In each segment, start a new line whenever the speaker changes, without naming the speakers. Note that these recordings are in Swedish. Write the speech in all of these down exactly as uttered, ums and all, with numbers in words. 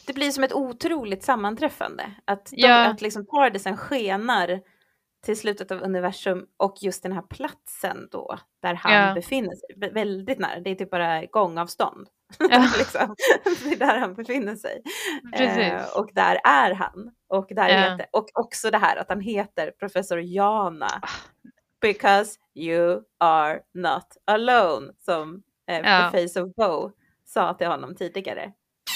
det blir som ett otroligt sammanträffande. Att, de,
Ja.
att liksom Tardisen skenar till slutet av universum och just den här platsen då där han
Ja.
befinner sig. Vä- väldigt nära, det är typ bara gångavstånd.
Ja.
liksom. Det är där han befinner sig.
Precis.
Eh, och där är han. Och, där
Ja.
heter, och också det här att han heter professor Jana. Because you are not alone. Som eh,
Ja.
The Face of Bo sa till honom tidigare.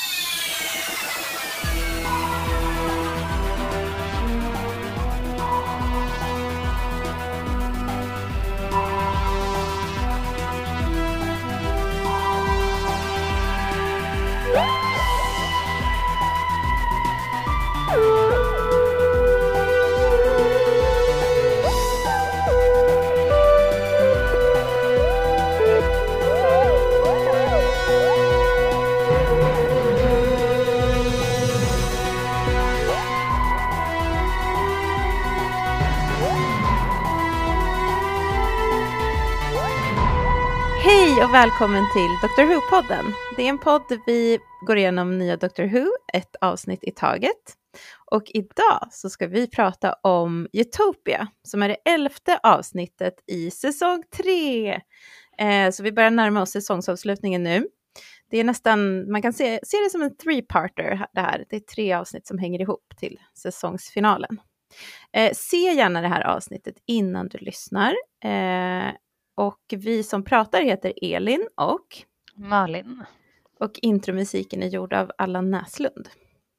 Hej och välkommen till Doctor Who-podden. Det är en podd där vi går igenom nya Doctor Who, ett avsnitt i taget. Och idag så ska vi prata om Utopia, som är det elfte avsnittet i säsong tre. Eh, så vi börjar närma oss säsongsavslutningen nu. Det är nästan, man kan se, se det som en three-parter det här. Det är tre avsnitt som hänger ihop till säsongsfinalen. Eh, se gärna det här avsnittet innan du lyssnar. Eh, Och vi som pratar heter Elin och
Malin.
Och intromusiken är gjord av Allan Näslund.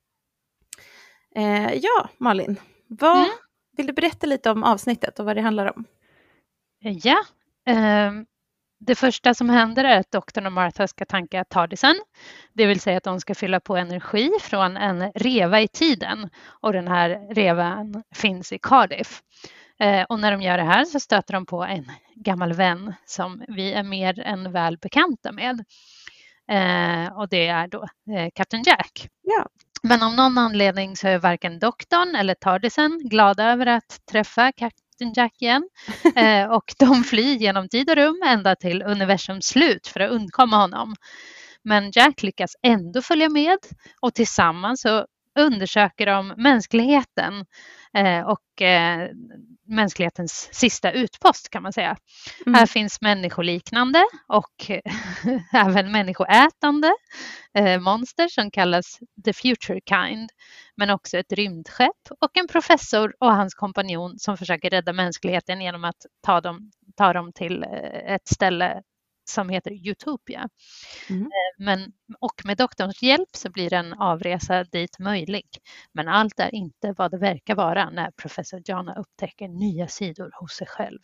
Eh, ja, Malin. Vad,
Mm.
Vill du berätta lite om avsnittet och vad det handlar om?
Ja. Eh, det första som händer är att doktorn och Martha ska tanka Tardisen. Det vill säga att de ska fylla på energi från en reva i tiden. Och den här revan finns i Cardiff. Eh, och när de gör det här så stöter de på en gammal vän som vi är mer än väl bekanta med. Eh, och det är då eh, Captain Jack.
Ja.
Men av någon anledning så är varken doktorn eller Tardisen glada över att träffa Captain Jack igen. Eh, och de flyr genom tid och rum ända till universums slut för att undkomma honom. Men Jack lyckas ändå följa med och tillsammans så undersöker de mänskligheten eh, och eh, mänsklighetens sista utpost kan man säga.
Mm.
Här finns människoliknande och även människoätande eh, monster som kallas The Future Kind, men också ett rymdskepp och en professor och hans kompanjon som försöker rädda mänskligheten genom att ta dem, ta dem till eh, ett ställe som heter Utopia.
Mm.
Men, och med doktorns hjälp så blir en avresa dit möjlig. Men allt är inte vad det verkar vara när professor Jana upptäcker nya sidor hos sig själv.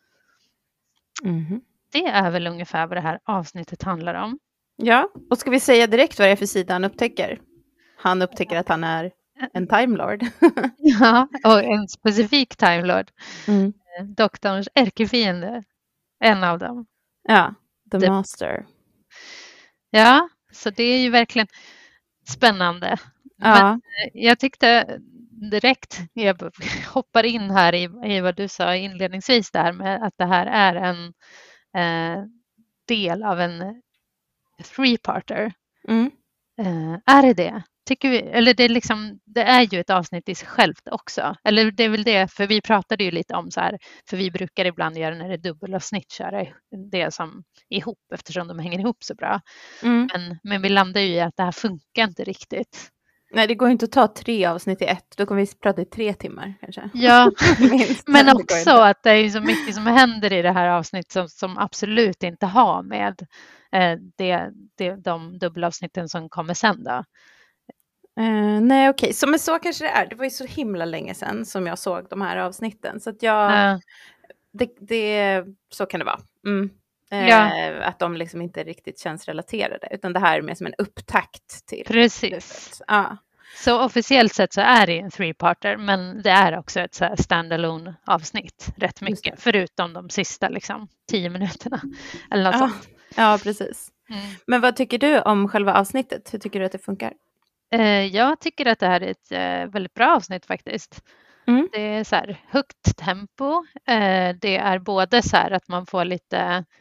Mm.
Det är väl ungefär vad det här avsnittet handlar om.
Ja, och ska vi säga direkt vad det är för sida han upptäcker? Han upptäcker att han är en Time Lord.
Ja, och en specifik Time Lord.
Mm.
Doktorns ärkefiende. En av dem.
Ja, The
Det-
Master.
Ja, så det är ju verkligen spännande.
Ja.
Men jag tyckte direkt, jag hoppar in här i, i vad du sa inledningsvis där med att det här är en eh, del av en three-parter.
Mm.
Eh, är det det? Tycker vi, eller det är, liksom, det är ju ett avsnitt i sig självt också. Eller det är väl det, för vi pratade ju lite om så här, för vi brukar ibland göra när det är dubbelavsnitt, köra det som ihop eftersom de hänger ihop så bra.
Mm.
Men, men vi landar ju i att det här funkar inte riktigt.
Nej, det går inte att ta tre avsnitt i ett. Då kommer vi prata i tre timmar kanske.
Ja,
Minst.
men
Det går
också
inte.
att det är så mycket som händer i det här avsnittet som, som absolut inte har med eh, det, det, de dubbelavsnitten som kommer sen då.
Eh, nej, okej. Så, men så kanske det är. Det var ju så himla länge sedan som jag såg de här avsnitten. Så att jag...
Eh,
Det, det, så kan det vara. Mm. Eh,
Ja.
Att de liksom inte riktigt känns relaterade. Utan det här är mer som en upptakt till
precis.
slutet. Ja.
Så officiellt sett så är det en three-parter, men det är också ett så här standalone avsnitt rätt
Just
mycket, förutom de sista liksom, tio minuterna eller något
Ja.
sånt.
Ja, precis.
Mm.
Men vad tycker du om själva avsnittet? Hur tycker du att det funkar?
Eh, jag tycker att det här är ett eh, väldigt bra avsnitt faktiskt.
Mm.
Det är så här högt tempo. Eh, det är både så här att man får lite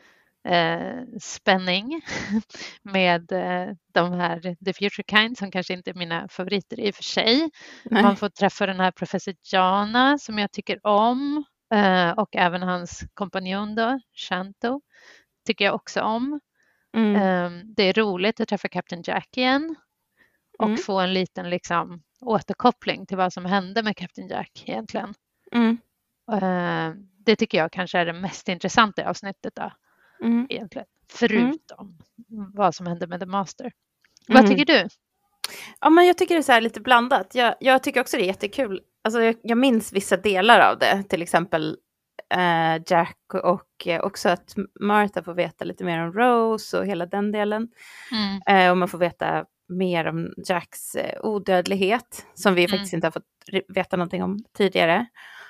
eh, spänning med eh, de här The Future Kind som kanske inte är mina favoriter i och för sig.
Nej.
Man får träffa den här professor Jana som jag tycker om eh, och även hans kompanjon då, Shanto, tycker jag också om.
Mm.
Eh, det är roligt att träffa Captain Jack igen och
Mm.
få en liten liksom, återkoppling till vad som hände med Captain Jack egentligen.
Mm.
Eh, det tycker jag kanske är det mest intressanta i avsnittet då,
Mm.
egentligen. Förutom mm. vad som hände med The Master.
Mm.
Vad tycker du?
Ja, men jag tycker det är så här lite blandat. Jag, jag tycker också det är jättekul. Alltså, jag, jag minns vissa delar av det. Till exempel eh, Jack och eh, också att Martha får veta lite mer om Rose och hela den delen.
Mm.
Eh, och man får veta mer om Jacks eh, odödlighet som vi mm. faktiskt inte har fått veta någonting om tidigare.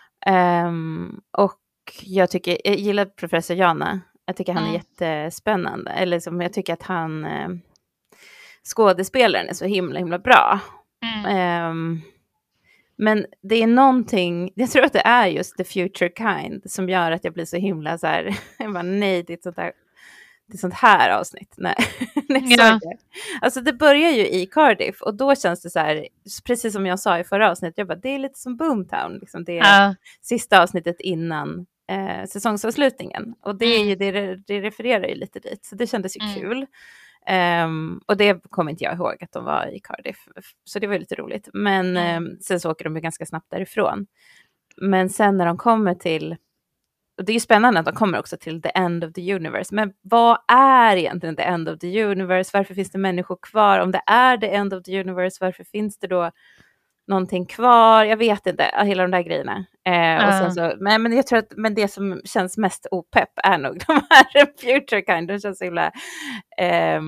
Um, och jag tycker, jag gillar professor Jana. Jag tycker han mm. är jättespännande. Eller som jag tycker att han eh, skådespelaren är så himla himla bra. Mm. Um, men det är någonting, jag tror att det är just the future kind som gör att jag blir så himla så här, jag bara nej, det är ett sånt här, det är sånt här avsnitt. Nej, nej ja. det. Alltså det börjar ju i Cardiff och då känns det så här, precis som jag sa i förra avsnittet, jag bara, det är lite som Boomtown, liksom det är uh. sista avsnittet innan eh, säsongsavslutningen. Och det, är ju, det, det refererar ju lite dit, så det kändes ju mm. kul. Um, och det kommer inte jag ihåg att de var i Cardiff, så det var lite roligt. Men mm. um, sen så åker de ju ganska snabbt därifrån. Men sen när de kommer till, och det är ju spännande att de kommer också till the end of the universe. Men vad är egentligen the end of the universe? Varför finns det människor kvar? Om det är the end of the universe, varför finns det då någonting kvar? Jag vet inte, hela de där grejerna. Eh, uh. och sen så, men, men jag tror att men det som känns mest opepp är nog de här future kind. De känns så himla eh,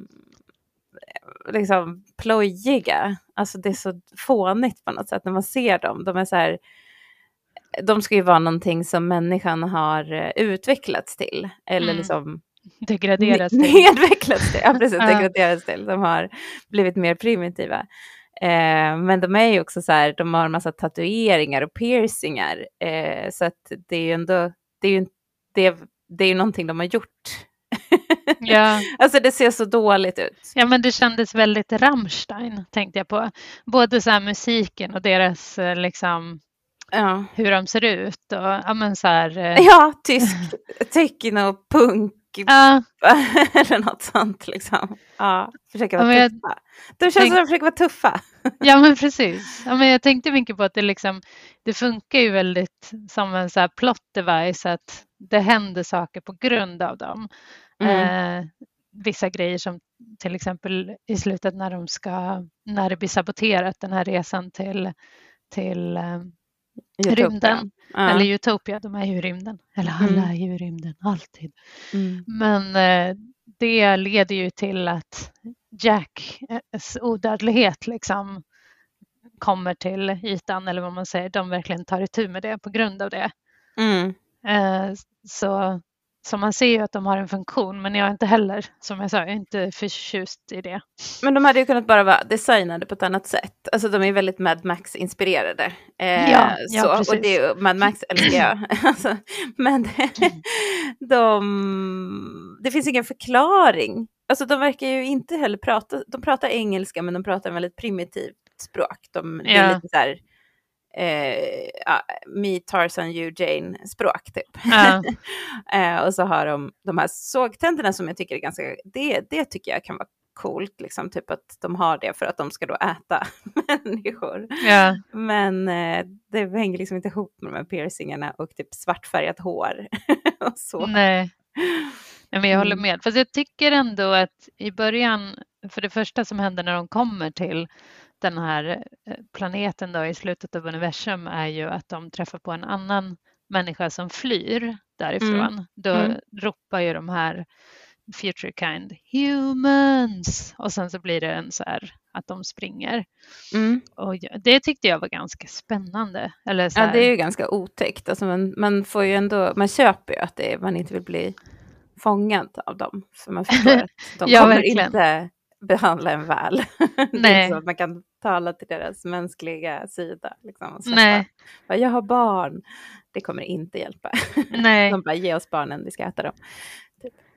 liksom plojiga. Alltså det är så fånigt på något sätt när man ser dem. De är så här, de ska ju vara någonting som människan har utvecklats till. Eller mm. liksom
degraderats till.
Nedvecklats till. Ja, precis, degraderats till. De har blivit mer primitiva. Eh, men de är ju också så här, de har en massa tatueringar och piercingar. Eh, så att det är ju ändå, det är ju, det, det är ju någonting de har gjort. Ja. Alltså det ser så dåligt ut.
Ja, men det kändes väldigt Rammstein, tänkte jag på. Både så här musiken och deras liksom, ja. hur de ser ut. Och, ja, men så här, eh...
ja, tysk techno, punk. Ja. Eller något sånt liksom. Ja, försöka vara ja, tuffa. De känns tänk... som att de försöker vara tuffa.
Ja, men precis. Ja, men jag tänkte mycket på att det liksom, det funkar ju väldigt som en så här plot device, att det händer saker på grund av dem. Mm. Eh, vissa grejer som till exempel i slutet när de ska, när det blir saboterat, den här resan till, till eh, rymden. Ja. Eller Utopia, de är ju i rymden. Eller alla mm. är ju i rymden, alltid. Mm. Men eh, det leder ju till att Jacks odödlighet liksom kommer till ytan, eller vad man säger. De verkligen tar itu med det på grund av det. Mm. Eh, så, så man ser ju att de har en funktion, men jag är inte heller, som jag sa, jag är inte förtjust i det.
Men de hade ju kunnat bara vara designade på ett annat sätt. Alltså de är väldigt Mad Max-inspirerade. Eh,
ja,
så,
ja, precis.
Och det är ju, Mad Max älskar jag. Alltså, men det, de, det finns ingen förklaring. Alltså de verkar ju inte heller prata, de pratar engelska, men de pratar en väldigt primitivt språk. De det är ja. lite så här, eh, ja, me, Tarzan, you, Jane språk typ. Ja. eh, och så har de de här sågtänderna som jag tycker är ganska, det, det tycker jag kan vara coolt, liksom, typ att de har det för att de ska då äta människor. Ja. Men eh, det hänger liksom inte ihop med de här piercingarna och typ svartfärgat hår och så.
Nej. Ja, men jag håller med. Fast jag tycker ändå att i början, för det första som händer när de kommer till den här planeten då i slutet av universum är ju att de träffar på en annan människa som flyr därifrån. Mm. Då mm. ropar ju de här future kind humans, och sen så blir det en så här att de springer. Mm. Och det tyckte jag var ganska spännande. Eller så här.
Ja, det är ju ganska otäckt. Alltså man, man får ju ändå, man köper ju att det är, man inte vill bli fångad av dem. Så man förstår att de ja, kommer verkligen. inte behandla en väl. Nej. Det är så att man kan tala till deras mänskliga sida. Liksom, och Nej. Bara, jag har barn. Det kommer inte hjälpa. Nej. De bara, ge oss barnen, vi ska äta dem. Typ.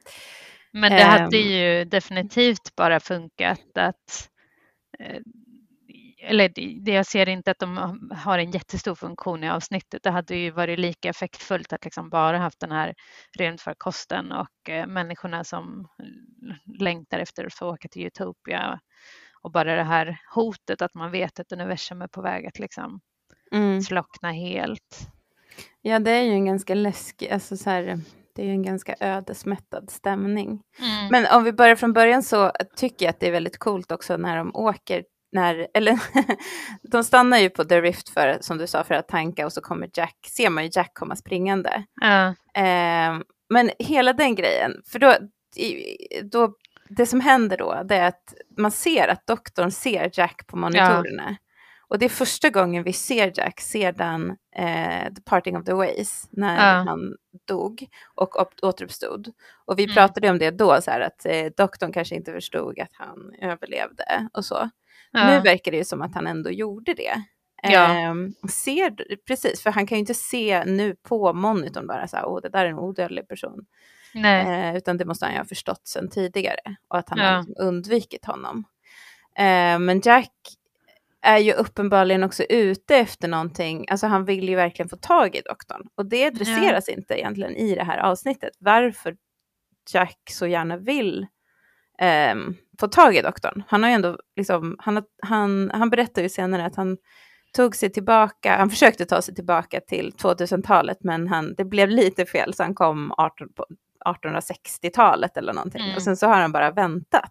Men det hade ju definitivt bara funkat att, eller det, jag ser inte att de har en jättestor funktion i avsnittet. Det hade ju varit lika effektfullt att liksom bara haft den här rymdfarkosten och eh, människorna som längtar efter att få åka till Utopia. Och bara det här hotet att man vet att universum är på väg att liksom mm. slockna helt.
Ja, det är ju en ganska läskig, alltså så här, det är ju en ganska ödesmättad stämning. Mm. Men om vi börjar från början så tycker jag att det är väldigt coolt också när de åker, när, eller de stannar ju på The Rift för, som du sa, för att tanka, och så kommer Jack, ser man ju Jack komma springande.
Ja.
Eh, men hela den grejen, för då, då det som händer då, det är att man ser att doktorn ser Jack på monitorerna. Ja. Och det är första gången vi ser Jack sedan eh, The Parting of the Ways, när ja. han dog och upp, återuppstod. Och vi mm. pratade om det då, så här, att eh, doktorn kanske inte förstod att han överlevde och så. Ja. Nu verkar det ju som att han ändå gjorde det.
Ja.
Eh, ser, precis, för han kan ju inte se nu på monitorn bara så här, åh, det där är en odödlig person.
Nej.
Eh, utan det måste han ju ha förstått sedan tidigare. Och att han ja. har liksom undvikit honom. Eh, men Jack är ju uppenbarligen också ute efter någonting. Alltså han vill ju verkligen få tag i doktorn. Och det adresseras ja. inte egentligen i det här avsnittet. Varför Jack så gärna vill eh, få tag i doktorn. Han har ju ändå liksom, han, han, han berättar ju senare att han tog sig tillbaka, han försökte ta sig tillbaka till tvåtusentalet, men han, det blev lite fel, så han kom arton, på artonhundrasextiotalet eller någonting. Mm. Och sen så har han bara väntat.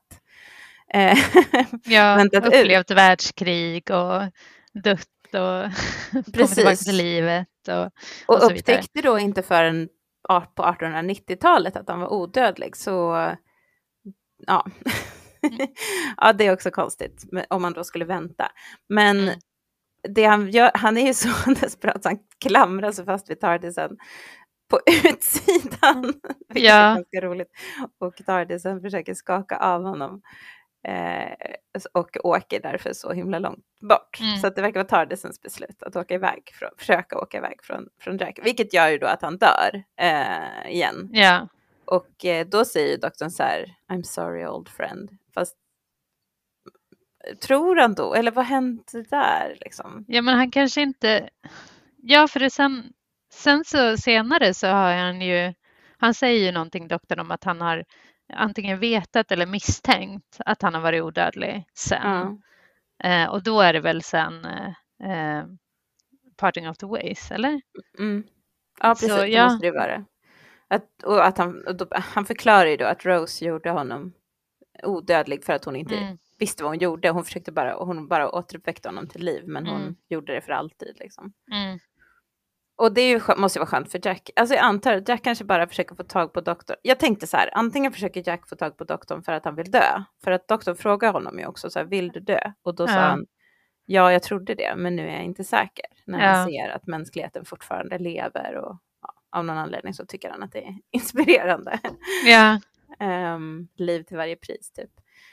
Ja, upplevt ut. världskrig och dött och kommit tillbaka till livet. Och, och,
och så upptäckte vidare. Då inte förrän på artonhundranittiotalet att han var odödlig. Så ja, mm. ja, det är också konstigt om man då skulle vänta. Men mm. det han gör, han är ju så desperat så han klamrar sig fast vid TARDISen på utsidan. Det är
ja.
ganska roligt. Och TARDISen försöker skaka av honom. Eh, och åker därför så himla långt bort. Mm. Så att det verkar vara TARDISens beslut att åka iväg från, försöka åka iväg från, från Jack. Vilket gör ju då att han dör eh, igen.
Yeah.
Och eh, då säger doktorn så här, I'm sorry old friend. Fast tror han då? Eller vad hände där liksom?
Ja, men han kanske inte... Ja, för det sen, sen så senare så har han ju... Han säger ju någonting, doktorn, om att han har antingen vetat eller misstänkt att han har varit odödlig sen. Mm. Eh, och då är det väl sen eh, Parting of the Ways, eller?
Mm. Ja, precis. Så, det ja. måste det vara. Att, och att han, och då, han förklarar ju då att Rose gjorde honom odödlig för att hon inte mm. visste vad hon gjorde. Hon försökte bara, hon bara återuppväckte honom till liv, men hon mm. gjorde det för alltid liksom.
Mm.
Och det är ju, måste ju vara skönt för Jack. Alltså jag antar att Jack kanske bara försöker få tag på doktorn. Jag tänkte så här, antingen försöker Jack få tag på doktorn för att han vill dö. För att doktorn frågar honom ju också så här, vill du dö? Och då ja. sa han, ja jag trodde det, men nu är jag inte säker. När ja. han ser att mänskligheten fortfarande lever och ja, av någon anledning så tycker han att det är inspirerande.
Ja.
um, liv till varje pris typ.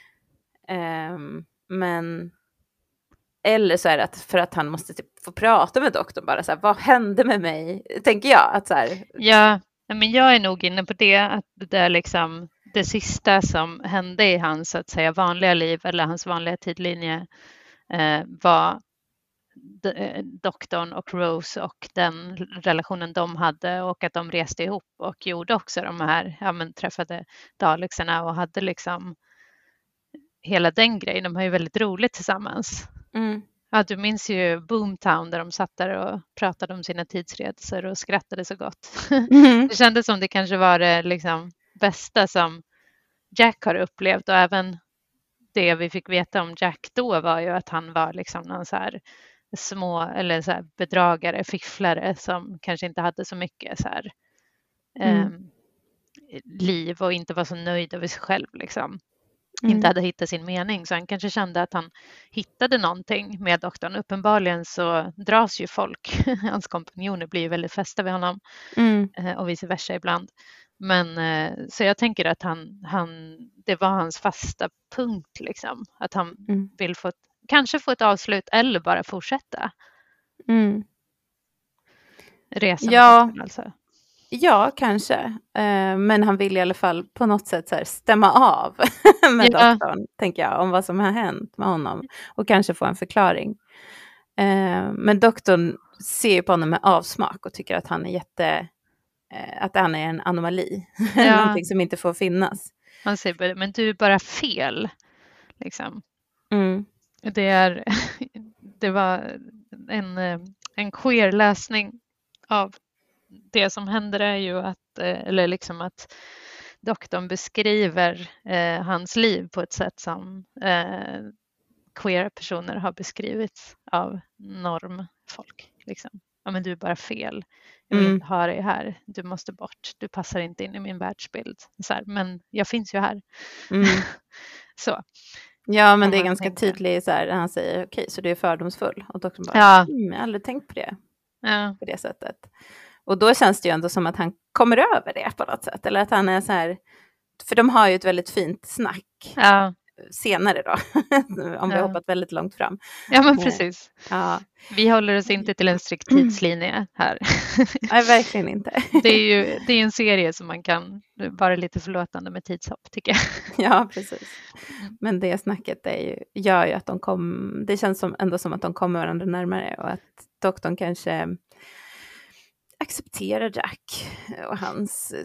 Um, men... Eller så är det att för att han måste typ få prata med doktorn bara så här, vad hände med mig? Tänker jag att så här.
Ja, men jag är nog inne på det, att det är liksom det sista som hände i hans så att säga vanliga liv eller hans vanliga tidlinje eh, var d- doktorn och Rose och den relationen de hade, och att de reste ihop och gjorde också de här, ja men träffade Dalexarna och hade liksom hela den grejen. De har ju väldigt roligt tillsammans.
Mm.
Ja, du minns ju Boomtown där de satt där och pratade om sina tidsresor och skrattade så gott. Mm. Det kändes som det kanske var det liksom bästa som Jack har upplevt, och även det vi fick veta om Jack då var ju att han var liksom någon så här små eller så här bedragare, fifflare som kanske inte hade så mycket så här mm. eh, liv och inte var så nöjd över sig själv liksom. Mm. Inte hade hittat sin mening, så han kanske kände att han hittade någonting med doktorn. Uppenbarligen så dras ju folk, hans kompanjoner blir ju väldigt fästa vid honom
mm.
och vice versa ibland. Men så jag tänker att han, han det var hans fasta punkt liksom, att han mm. vill få ett, kanske få ett avslut eller bara fortsätta
mm.
resan.
Ja.
Alltså.
Ja, kanske. Eh, men han vill i alla fall på något sätt så här stämma av med
Ja.
doktorn, tänker jag, om vad som har hänt med honom. Och kanske få en förklaring. Eh, men doktorn ser på honom med avsmak och tycker att han är jätte... Eh, att han är en anomali.
Ja.
Någonting som inte får finnas.
Han säger bara, men du är bara fel. Liksom.
Mm.
Det, är, det var en, en queer läsning av det som händer är ju att, eller liksom att doktorn beskriver eh, hans liv på ett sätt som eh, queera personer har beskrivits av normfolk. Liksom. Ja, men du är bara fel. Jag vill
Mm.
inte ha dig här. Du måste bort. Du passar inte in i min världsbild. Så här, men jag finns ju här.
Mm.
Så.
Ja, men det är
man
ganska
tänker.
tydligt så här, när han säger okej, okay, så du är fördomsfull. Och doktorn bara,
Ja.
mm, jag har aldrig tänkt på det.
Ja.
På det sättet. Och då känns det ju ändå som att han kommer över det på något sätt. Eller att han är så här, för de har ju ett väldigt fint snack.
Ja.
Senare då, om vi har
Ja.
hoppat väldigt långt fram.
Ja, men precis.
Ja.
Vi håller oss inte till en strikt tidslinje här.
Nej, verkligen inte.
Det är ju det är en serie som man kan vara lite förlåtande med tidshopp, tycker jag.
Ja, precis. Men det snacket är ju, gör ju att de kom, det känns som, ändå som att de kommer varandra närmare och att doktorn kanske accepterar Jack och hans,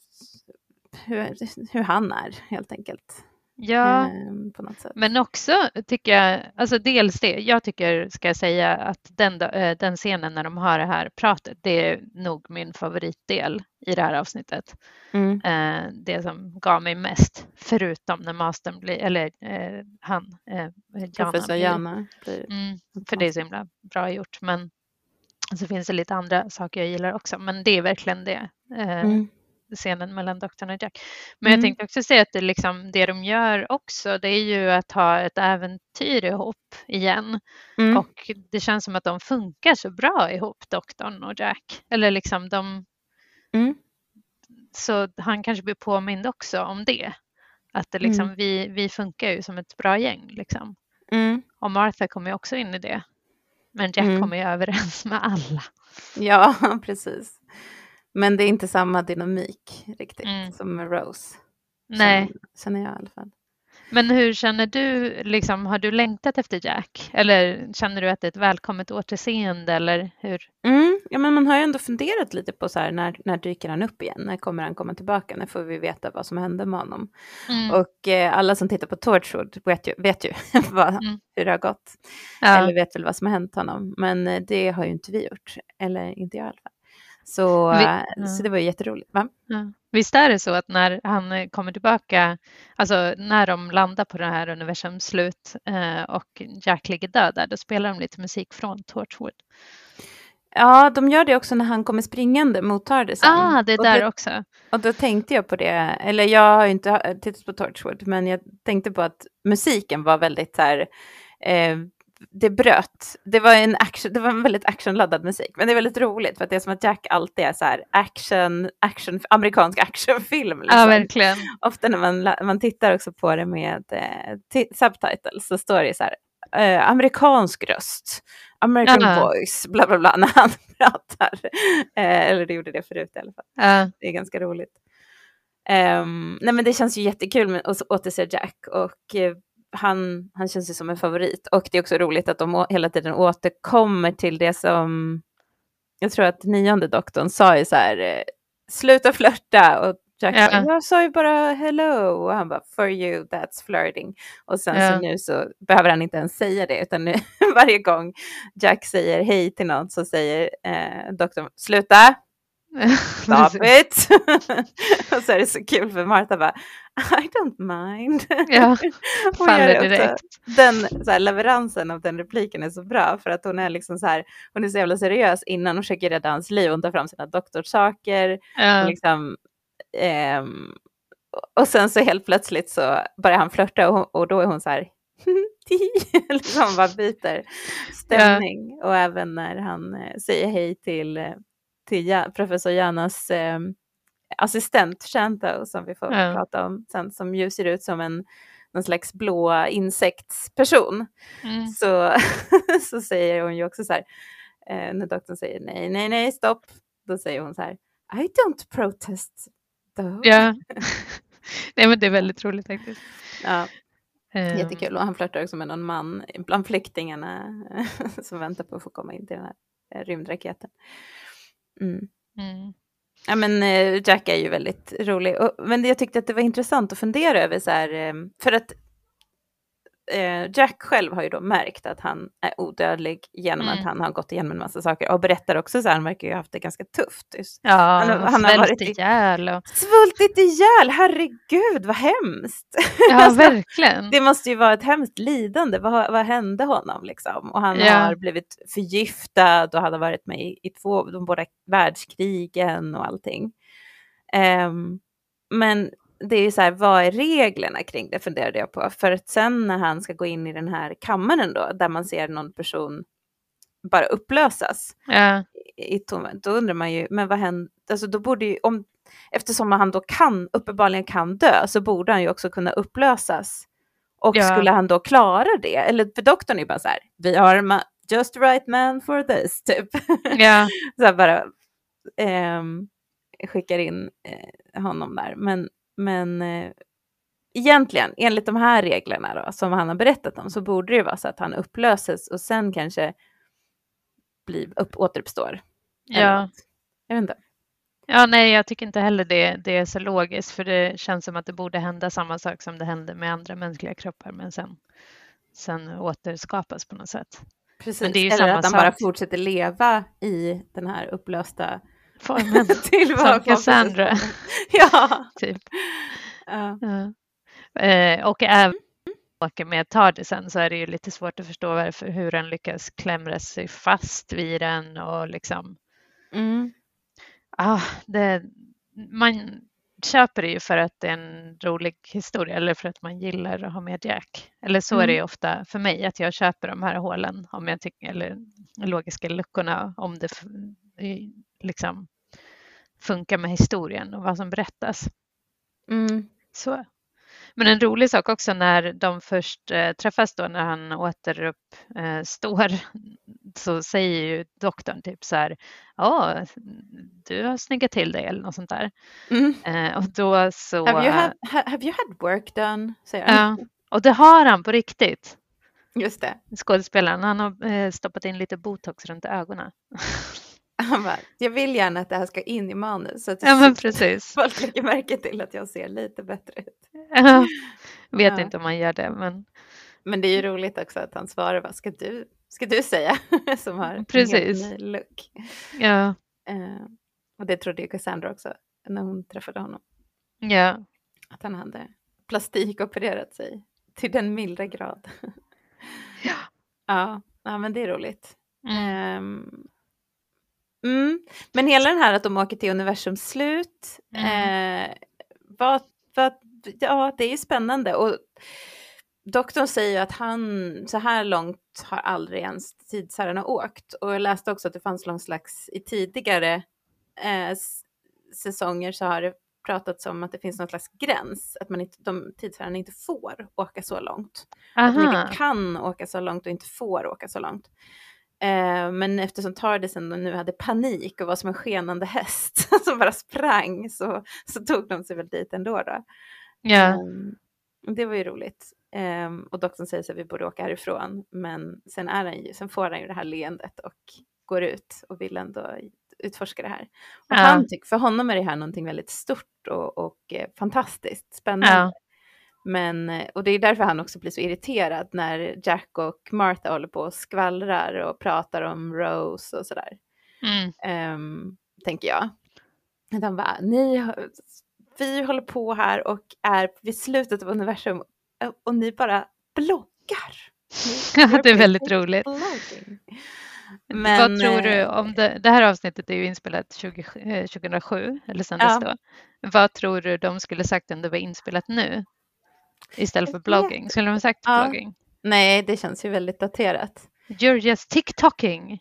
hur, hur han är helt enkelt.
Ja,
ehm, på något sätt.
men också tycker jag, alltså dels det, jag tycker, ska jag säga, att den, den scenen när de har det här pratet, det är nog min favoritdel i det här avsnittet.
Mm.
Eh, det som gav mig mest, förutom när mastern blir, eller eh, han, eh, Jana
Professor
blir.
Jana blir.
Mm, för det är så himla bra gjort, men så finns det lite andra saker jag gillar också, men det är verkligen det. Eh,
Mm.
scenen mellan doktorn och Jack. Men
Mm.
jag tänkte också säga att det, liksom, det de gör också, det är ju att ha ett äventyr ihop igen.
Mm.
Och det känns som att de funkar så bra ihop, doktorn och Jack. Eller liksom de...
Mm.
Så han kanske blir påmind också om det. Att det liksom,
Mm.
vi, vi funkar ju som ett bra gäng. Liksom.
Mm.
Och Martha kommer ju också in i det. Men Jack
Mm.
kommer ju överens med alla.
Ja, precis. Men det är inte samma dynamik riktigt
Mm.
som med Rose.
Nej.
Känner, känner jag i alla fall.
Men hur känner du, liksom, har du längtat efter Jack? Eller känner du att det är ett välkommet återseende? Eller hur?
Mm, ja, men man har ju ändå funderat lite på så här, när, när dyker han upp igen? När kommer han komma tillbaka? När får vi veta vad som hände med honom?
Mm.
Och eh, alla som tittar på Torchwood vet ju, vet ju vad,
Mm.
hur det har gått.
Ja.
Eller vet väl vad som har hänt honom. Men eh, det har ju inte vi gjort. Eller inte jag i alla fall. Så,
Vi-
eh,
ja.
så det var ju jätteroligt. Va?
Ja. Visst är det så att när han kommer tillbaka, alltså när de landar på det här universums slut eh, och Jack ligger död där, då spelar de lite musik från Torchwood.
Ja, de gör det också när han kommer springande mot Tardisen.
Ah, det är
Och
där
det-
också.
Och då tänkte jag på det, eller jag har ju inte tittat på Torchwood, men jag tänkte på att musiken var väldigt så här, eh, det bröt, det var en action, det var en väldigt actionladdad musik, men det är väldigt roligt för att det är som att Jack alltid är så här action, action amerikansk actionfilm. Liksom.
Ja, verkligen.
Ofta när man, man tittar också på det med eh, t- subtitles så står det så här, eh, amerikansk röst, American
Ja.
voice, bla bla bla när han pratar. Eh, eller det gjorde det förut i alla fall.
Ja.
Det är ganska roligt. Um, nej men det känns ju jättekul med att återse Jack och uh, han, han känns ju som en favorit. Och det är också roligt att de å- hela tiden återkommer till det som jag tror att nionde doktorn sa ju så här, eh, sluta flörta, och Jack
Ja.
bara, jag sa ju bara hello, och han bara, for you that's flirting. Och sen
Ja.
så nu så behöver han inte ens säga det, utan nu varje gång Jack säger hej till någon så säger eh, doktorn, sluta, stop it. Och så är det så kul för Martha bara, I don't mind.
Ja,
Hon
faller
gör också-
direkt.
Den så här, leveransen av den repliken är så bra, för att hon är liksom så här, hon är så jävla seriös innan hon försöker rädda hans liv. Hon tar fram sina doktorsaker
Ja.
och liksom ehm, och sen så helt plötsligt så börjar han flörta och, och då är hon så här liksom bara byter stämning. Och även när han eh, säger hej till, eh, till ja, professor Janas eh, assistent Shanto, som vi får
Ja.
prata om sen, som ju ser ut som en någon slags blå insektsperson.
Mm.
Så, så säger hon ju också så här, eh, när doktorn säger nej, nej, nej, stopp. Då säger hon så här, I don't protest though.
Ja. Nej, men det är väldigt roligt faktiskt.
Ja,
Um,
jättekul. Och han flörtar också med någon man bland flyktingarna som väntar på att få komma in till den här rymdraketen. Mm.
Mm.
Ja, men Jack är ju väldigt rolig. Och, men jag tyckte att det var intressant att fundera över så här, för att Jack själv har ju då märkt att han är odödlig genom mm. att han har gått igenom en massa saker och berättar också så här, han verkar ju ha haft det ganska tufft. Just.
Ja, han, han, han har varit ihjäl. Och...
Svultit ihjäl, herregud vad hemskt.
Ja, alltså, verkligen.
Det måste ju vara ett hemskt lidande, vad, vad hände honom liksom? Och han ja. har blivit förgiftad och hade varit med i, i två, de båda världskrigen och allting. Um, men det är ju så här, vad är reglerna kring det, funderade jag på. För att sen när han ska gå in i den här kammaren då, där man ser någon person bara upplösas
ja.
i tommen, då undrar man ju, men vad händer, alltså då borde ju, om, eftersom han då kan, uppenbarligen kan dö, så borde han ju också kunna upplösas. Och ja. skulle han då klara det? Eller för doktorn är ju bara så här, vi har ma- just the right man for this, typ.
Ja.
Så här bara eh, skickar in eh, honom där. Men Men eh, egentligen, enligt de här reglerna då, som han har berättat om, så borde det vara så att han upplöses och sen kanske blir upp, återuppstår.
Ja.
Jag vet inte.
Ja, nej, jag tycker inte heller det, det är så logiskt, för det känns som att det borde hända samma sak som det hände med andra mänskliga kroppar, men sen, sen återskapas på något sätt.
Precis,
men det är ju
eller
samma
att han
sak.
bara fortsätter leva i den här upplösta
formen.
Som
Cassandra.
Ja.
Typ.
Ja.
Ja. Eh, och även åker med Tardisen, så är det ju lite svårt att förstå varför, hur den lyckas klämra sig fast vid den och liksom
mm.
ah, det, man köper det ju för att det är en rolig historia, eller för att man gillar att ha med Jack. Eller så mm. är det ju ofta för mig, att jag köper de här hålen, om jag tycker, eller logiska luckorna, om det liksom funkar med historien och vad som berättas.
Mm.
Så. Men en rolig sak också när de först eh, träffas då, när han återuppstår, eh, så säger ju doktorn typ så här, ja, du har snyggat till dig eller något sånt där.
Mm.
Eh, och då så...
Have you had, have you had work done? Säger
ja, och det har han på riktigt.
Just det.
Skådespelaren, han har eh, stoppat in lite botox runt ögonen.
Han bara, jag vill gärna att det här ska in i manus. Så att
ja, men precis.
Folk lägger märke till att jag ser lite bättre ut.
Ja, vet ja. inte om man gör det. Men...
men det är ju roligt också att han svarar, vad ska du, ska du säga? Som har
precis.
en ny look.
Ja.
Uh, och det trodde ju Cassandra också när hon träffade honom.
Ja.
Att han hade plastikopererat sig till den milda grad.
ja.
ja. Ja, men det är roligt.
Mm.
Um, Mm. Men hela den här att de åker till universums slut,
mm.
eh, vad, vad, ja, det är ju spännande. Och doktorn säger ju att han så här långt har aldrig ens tidsherrarna åkt. Och jag läste också att det fanns någon slags, i tidigare eh, s- säsonger så har det pratats om att det finns någon slags gräns. Att man inte, de tidsherrarna inte får åka så långt.
Aha.
Att de inte kan åka så långt och inte får åka så långt. Eh, men eftersom Tardisen nu hade panik och var som en skenande häst som bara sprang, så, så tog de sig väl dit ändå då.
Ja.
Eh, det var ju roligt. Eh, och doktorn säger så att vi borde åka härifrån, men sen, är han ju, sen får han ju det här leendet och går ut och vill ändå utforska det här. Och
ja.
han tycker, för honom är det här någonting väldigt stort och, och eh, fantastiskt spännande.
Ja.
Men, och det är därför han också blir så irriterad när Jack och Martha håller på och skvallrar och pratar om Rose och sådär.
Mm.
Um, tänker jag. De bara, ni, vi håller på här och är vid slutet av universum och ni bara bloggar.
Ja, det är väldigt roligt.
Men,
vad tror du om det? Det här avsnittet är ju inspelat tjugo, tjugohundrasju eller sändes ja. då. Vad tror du de skulle sagt om det var inspelat nu? Istället för blogging. Skulle de ha sagt ja. blogging?
Nej, det känns ju väldigt daterat.
You're just TikToking.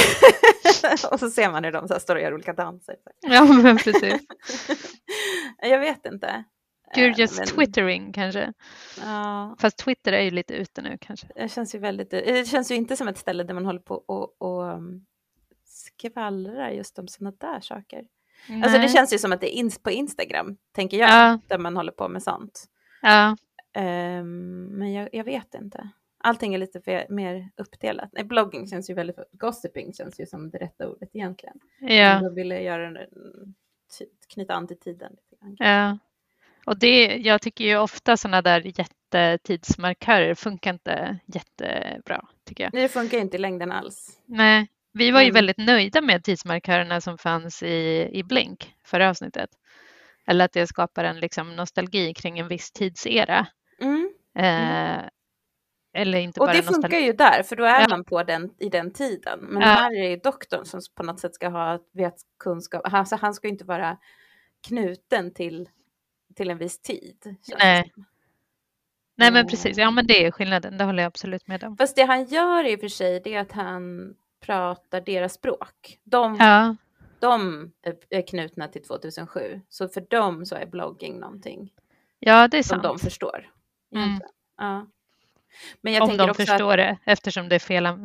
Och så ser man hur de så här står och gör olika danser.
Ja, men precis.
Jag vet inte.
You're just men... twittering kanske.
Ja.
Fast Twitter är ju lite ute nu kanske.
Det känns ju väldigt, det känns ju inte som ett ställe där man håller på och, och skvallrar just om sådana där saker. Nej. Alltså det känns ju som att det är ins- på Instagram, tänker jag, ja. Där man håller på med sånt.
Ja.
Um, men jag, jag vet inte. Allting är lite för, mer uppdelat. Nej, blogging känns ju väldigt... Gossiping känns ju som det rätta ordet egentligen.
Ja.
Men då ville jag göra en, knyta an till tiden.
Ja. Och det, jag tycker ju ofta sådana där jättetidsmarkörer funkar inte jättebra, tycker jag.
Nej, det funkar inte i längden alls.
Nej, vi var ju Men... väldigt nöjda med tidsmarkörerna som fanns i, i Blink förra avsnittet. Eller att det skapar en liksom nostalgi kring en viss tidsera.
Mm.
Eh,
mm.
Eller inte
och
bara
det
nostalgi.
funkar ju där, för då är
ja.
man på den i den tiden. Men
ja.
här är ju doktorn som på något sätt ska ha vetkunskap. Alltså, han ska ju inte vara knuten till, till en viss tid.
Nej. Nej, men precis. Ja, men det är skillnaden. Det håller jag absolut med om.
Fast det han gör i och för sig, det är att han pratar deras språk. De,
ja.
de är knutna till tjugohundrasju. Så för dem så är blogging någonting.
Ja, det är
som
sant.
de förstår.
Mm.
Ja. Men jag
Om
tänker
de
också
förstår
att...
det, eftersom det är fel. ja.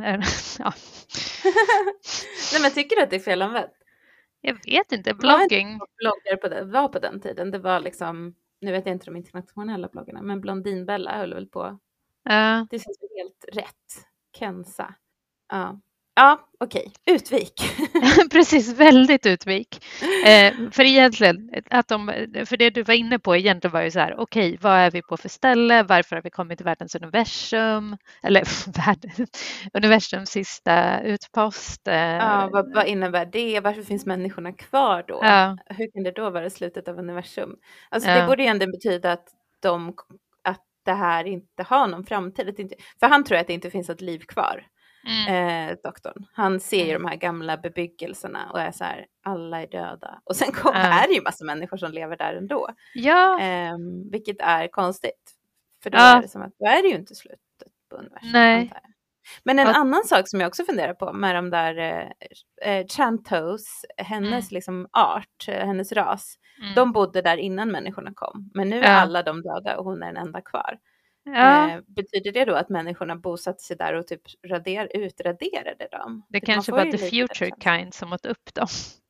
Nej, men tycker du att det är fel använt?
Jag vet inte. Blogging.
Bloggar på det var på den tiden. Det var liksom, nu vet jag inte de internationella bloggarna, men Blondinbella höll väl på.
Ja.
Det känns helt rätt. Kenza. Ja. Ja, okej. Okay. Utvik.
Precis, väldigt utvik. Eh, för egentligen, att de, för det du var inne på egentligen var ju så här, okej, okay, vad är vi på för ställe? Varför har vi kommit till världens universum? Eller världens, universums sista utpost. Eh,
ja, vad, vad innebär det? Varför finns människorna kvar då?
Ja.
Hur kan det då vara slutet av universum? Alltså
ja.
det borde ju ändå betyda att de, att det här inte har någon framtid. Inte, för han tror att det inte finns ett liv kvar. Mm. Eh, doktorn. Han ser ju mm. de här gamla bebyggelserna och är så här, alla är döda. Och sen kom, mm. är det ju massa människor som lever där ändå.
Ja.
Eh, vilket är konstigt. För då
ja.
är det som att, då är det ju inte slutet på universum.
Nej.
Men en
ja.
annan sak som jag också funderar på med de där eh, Chantos, hennes mm. liksom art, hennes ras. Mm. De bodde där innan människorna kom. Men nu är ja. alla de döda och hon är den enda kvar.
Ja.
Eh, betyder det då att människorna bosatte sig där och typ rader, utraderade dem?
Det
typ
kanske var the future kind som åt upp dem.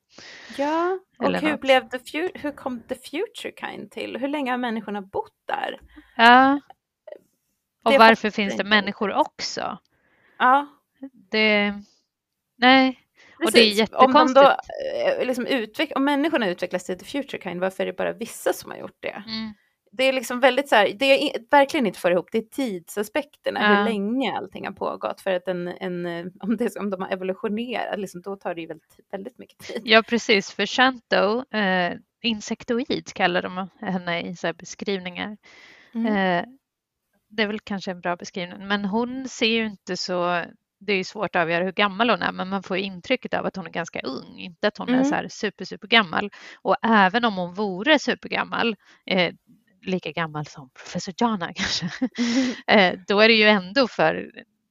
Ja, och
Eller
hur,
något.
blev the fu- hur kom the future kind till? Hur länge har människorna bott där?
Ja, och
det
varför finns det människor också?
Ja.
Det... Nej.
Precis.
Och det är jättekonstigt.
Om, de då, liksom utveck- om människorna utvecklas till the future kind, varför är det bara vissa som har gjort det?
Mm.
Det är liksom väldigt så här, det är verkligen inte får ihop, det är tidsaspekterna, ja. Hur länge allting har pågått. För att en, en, om, det, om de har evolutionerat, liksom, då tar det ju väldigt, väldigt mycket tid.
Ja, precis. För Shanto, eh, insektoid kallar de henne i så här beskrivningar. Mm. Eh, det är väl kanske en bra beskrivning. Men hon ser ju inte så... Det är ju svårt att avgöra hur gammal hon är, men man får intrycket av att hon är ganska ung. Inte att hon mm. är så här super, super gammal. Och även om hon vore supergammal... Eh, lika gammal som professor Jana kanske, mm. eh, då är det ju ändå för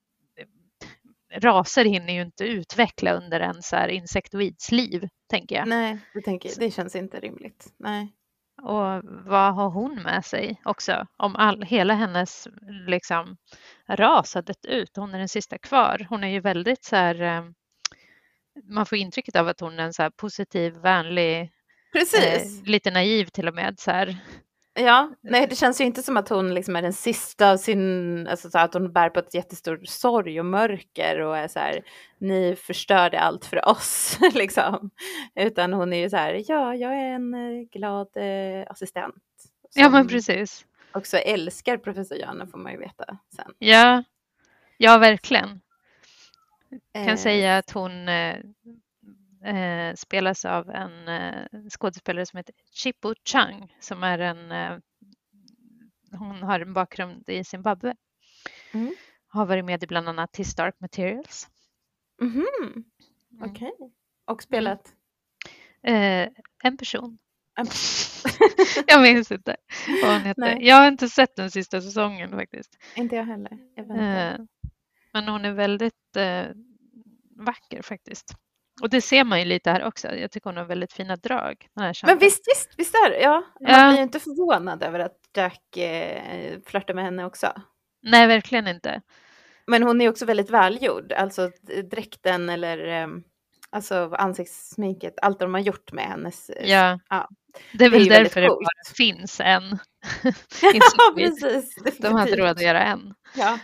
raser hinner ju inte utveckla under en så här insektoids liv, tänker jag.
Nej, det, tänker jag. Det känns inte rimligt. Nej.
Och vad har hon med sig också? Om all, hela hennes liksom, ras har dött ut, hon är den sista kvar. Hon är ju väldigt så här, eh, man får intrycket av att hon är en så här positiv, vänlig,
Precis.
Eh, lite naiv till och med så här.
Ja, nej, det känns ju inte som att hon liksom är den sista av sin, alltså så att hon bär på ett jättestor sorg och mörker och är så här, ni förstörde allt för oss liksom. Utan hon är ju så här, ja, jag är en glad eh, assistent.
Ja, men precis.
Också älskar professor Jana, får man ju veta sen.
Ja, ja verkligen. Jag kan
eh.
säga att hon eh, Eh, spelas av en eh, skådespelare som heter Chipo Chang, som är en eh, hon har en bakgrund i Zimbabwe. Mm. Har varit med i bland annat till Stark Materials.
Mm-hmm. Mm. Okej. Okay. Och spelat?
Eh, en person. Jag minns inte vad hon heter. Nej. Jag har inte sett den sista säsongen faktiskt.
Inte jag heller. Jag
eh, men hon är väldigt eh, vacker faktiskt. Och det ser man ju lite här också. Jag tycker hon har väldigt fina drag.
Men visst, visst, visst är det. Ja. Man ja. blir ju inte förvånad över att Jack eh, flörtar med henne också.
Nej, verkligen inte.
Men hon är också väldigt välgjord. Alltså dräkten eller eh, alltså ansiktssminket, allt de har gjort med hennes.
Ja,
ja.
det är väl
det är
därför det
coolt.
bara finns en.
Ja, precis.
De hade råd att göra en.
Ja,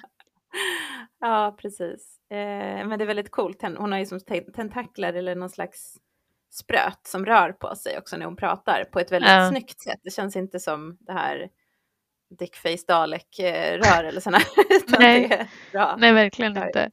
ja precis. Eh, men det är väldigt coolt. Hon har ju som tentakler eller någon slags spröt som rör på sig också när hon pratar på ett väldigt ja. snyggt sätt. Det känns inte som det här Dickface Dalek rör eller sådana.
Nej.
Det är bra.
Nej, verkligen inte.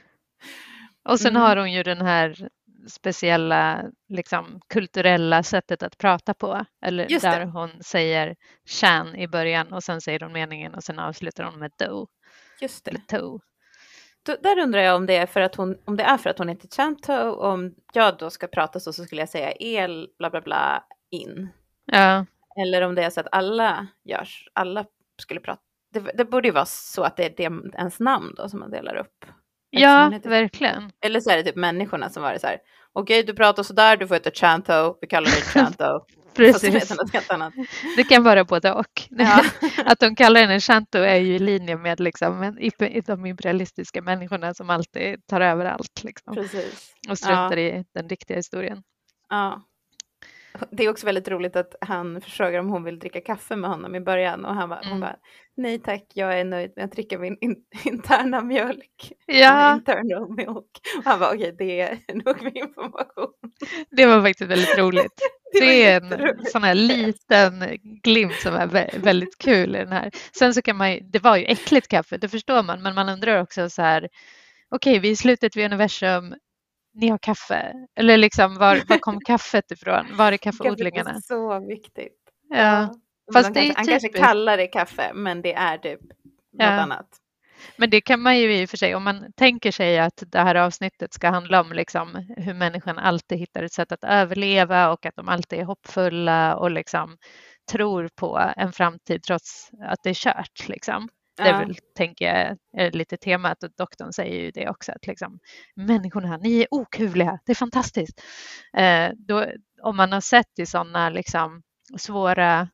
Och sen mm. har hon ju den här speciella liksom, kulturella sättet att prata på. Eller
Just
där
det.
hon säger Shan i början och sen säger hon meningen och sen avslutar hon med do.
Just det.
Eller to.
Då, där undrar jag om det är för att hon, om det är för att hon heter Chanto, och om jag då ska prata så, så skulle jag säga el bla bla bla in.
Ja.
Eller om det är så att alla görs, alla skulle prata. Det, det borde ju vara så att det är det, ens namn då som man delar upp.
Ja, heter, verkligen.
Eller så är det typ människorna som var det så här. Okej, du pratar så där, du får heta Chanto, vi kallar dig Chanto.
Precis. Det kan vara både och.
Ja.
Att de kallar henne Chanto är ju i linje med liksom, de imperialistiska människorna som alltid tar över allt. Liksom.
Precis.
Och struntar
ja.
i den riktiga historien.
Ja. Det är också väldigt roligt att han frågar om hon vill dricka kaffe med honom i början. Och han bara, mm. hon bara nej tack, jag är nöjd med att dricka min in, interna mjölk.
Ja.
Internal milk. Och han bara, okej, okay, det är nog med information.
Det var faktiskt väldigt roligt. Det, det är en
roligt.
sån här liten glimt som är väldigt kul i den här. Sen så kan man ju, det var ju äckligt kaffe, det förstår man. Men man undrar också så här, okej, okay, vi är i slutet vid universum. Ni har kaffe. Eller liksom, var, var kom kaffet ifrån? Var är kaffeodlingarna?
Det är så viktigt.
Ja.
ja.
Fast
det
är
kanske, han
typiskt.
kanske kallar det kaffe, men det är typ
ja.
något annat.
Men det kan man ju i och för sig, om man tänker sig att det här avsnittet ska handla om liksom hur människan alltid hittar ett sätt att överleva och att de alltid är hoppfulla och liksom tror på en framtid trots att det är kört. Liksom. Det är väl, tänker jag, är lite temat, och doktorn säger ju det också, att liksom, människorna, ni är okuvliga, det är fantastiskt. Eh, då, om man har sett i sådana liksom, svåra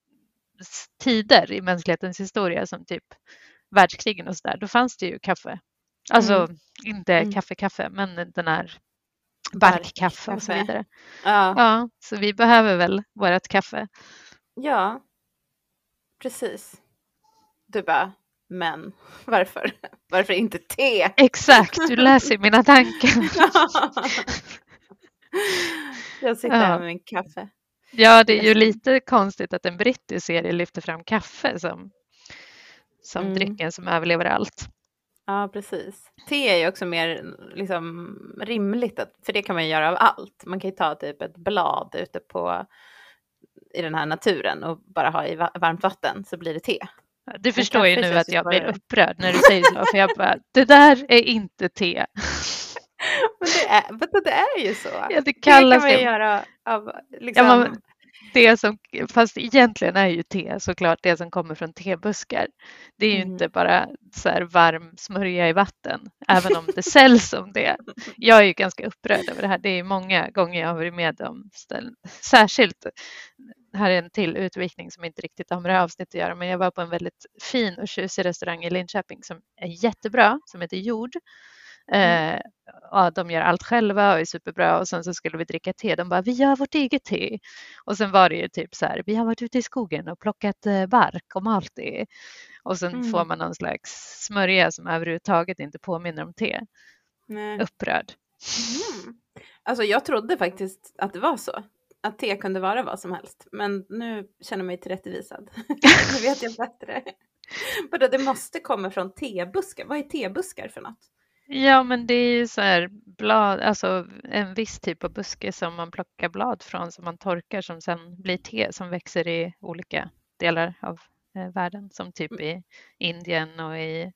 tider i mänsklighetens historia som typ världskrigen och sådär, då fanns det ju kaffe. Alltså mm. inte mm. kaffe-kaffe, men den här barkkaffe och så vidare.
Ja.
ja, så vi behöver väl vårt kaffe.
Ja, precis. Du bara, men varför? Varför inte te?
Exakt, du läser mina tankar.
Jag sitter ja. här med min kaffe.
Ja, det är ju lite konstigt att en brittisk serie lyfter fram kaffe som, som mm. drycken som överlever allt.
Ja, precis. Te är ju också mer liksom, rimligt, att, för det kan man ju göra av allt. Man kan ju ta typ ett blad ute på i den här naturen och bara ha i varmt vatten, så blir det te.
Du förstår ju nu att jag blir upprörd när du säger så, för jag bara, det där är inte te.
Men det är, men det är ju så.
Ja, det kallas
det kan man
det.
göra av liksom...
ja, man, det som, fast egentligen är ju te såklart det som kommer från tebuskar. Det är ju mm. inte bara så här varm smörja i vatten, även om det säljs som det. Jag är ju ganska upprörd över det här. Det är många gånger jag har varit med om ställen. Särskilt, här är en till utvikning som inte riktigt har med det här avsnittet att göra, men jag var på en väldigt fin och tjusig restaurang i Linköping som är jättebra, som heter Jord. Mm. Eh, ja, de gör allt själva och är superbra, och sen så skulle vi dricka te. De bara, vi gör vårt eget te. Och sen var det ju typ så här, vi har varit ute i skogen och plockat bark och malt det. Och sen mm. får man någon slags smörja som överhuvudtaget inte påminner om te. Nej. Upprörd.
Mm. Alltså jag trodde faktiskt att det var så. Att te kunde vara vad som helst. Men nu känner jag mig tillrättavisad. Nu vet jag bättre. Men det måste komma från tebuskar. Vad är tebuskar för något?
Ja, men det är ju så här blad, alltså en viss typ av buske som man plockar blad från, som man torkar, som sen blir te, som växer i olika delar av eh, världen, som typ i Indien och i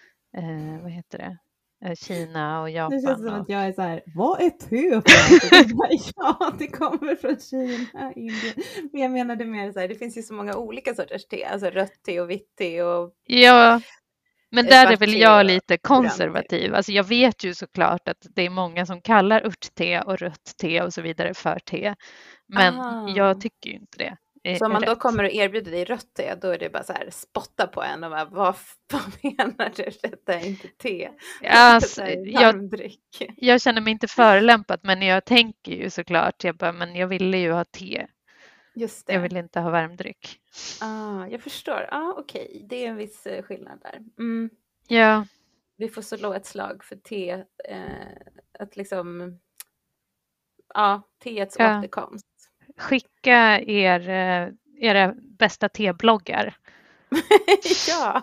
eh, vad heter det? Kina och Japan.
Det känns som
och...
att jag är så här, vad är te för? Ja, det kommer från Kina, Indien. Men jag menade mer så här, det finns ju så många olika sorters te, alltså rött te och vitt te och...
Ja, men där är väl jag lite konservativ. Alltså jag vet ju såklart att det är många som kallar örtte och rött te och så vidare för te. Men ah. jag tycker ju inte det.
Så om man
rätt.
då kommer och erbjuder dig rött te, då är det bara så här spotta på en och bara, vad, vad menar du? Detta är inte te.
Alltså,
Detta är
jag,
varmdryck.
jag känner mig inte förolämpad, men jag tänker ju såklart, jag bara, men jag ville ju ha te.
Just det.
Jag vill inte ha varmdryck.
Ah, jag förstår. Ah, okej, okay. Det är en viss eh, skillnad där. Mm.
Ja.
Vi får slå ett slag för te. Eh, att liksom, ja, teets
Ja.
återkomst.
Skicka er, era bästa tebloggar.
Ja,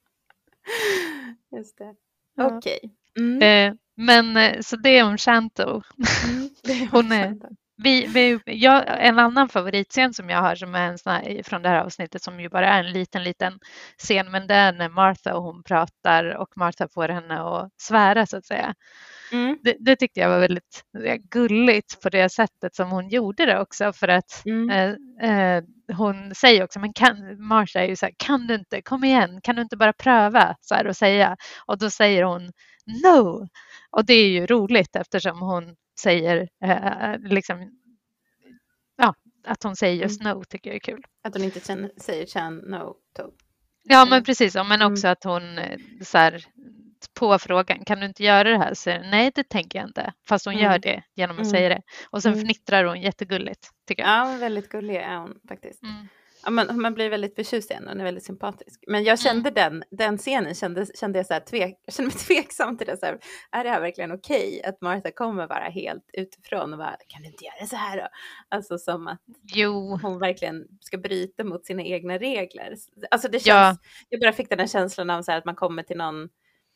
just det.
Ja.
Okej. Okay. Mm.
Eh, men så det är om Shanto.
Mm, det är
Hon är, vi, vi, jag, en annan favoritscen som jag har som är en sån här, från det här avsnittet som ju bara är en liten, liten scen, men det är när Martha och hon pratar och Martha får henne att svära så att säga.
Mm.
Det, det tyckte jag var väldigt gulligt på det sättet som hon gjorde det också, för att
mm.
eh, eh, hon säger också, men kan, Martha är ju så här, kan du inte, kom igen, kan du inte bara pröva så här och säga, och då säger hon no, och det är ju roligt eftersom hon säger eh, liksom, ja, att hon säger just
mm.
no tycker jag är kul.
Att hon inte känner, säger känn no to.
Ja, men precis, men också
mm.
att hon så här, på frågan, kan du inte göra det här? Så, nej, det tänker jag inte. Fast hon mm. gör det genom att mm. säga det. Och sen mm. fnittrar hon jättegulligt, tycker jag.
Ja, väldigt gullig är hon faktiskt.
Mm.
Ja, men man blir väldigt förtjust i henne, hon är väldigt sympatisk. Men jag kände mm. den, den scenen, kände, kände jag så här tvek, jag kände mig tveksam till det. Så här, är det här verkligen okej att Martha kommer bara helt utifrån och bara, kan du inte göra så här då? Alltså som att
jo.
hon verkligen ska bryta mot sina egna regler. Alltså det känns,
ja.
jag bara fick den här känslan av så här, att man kommer till någon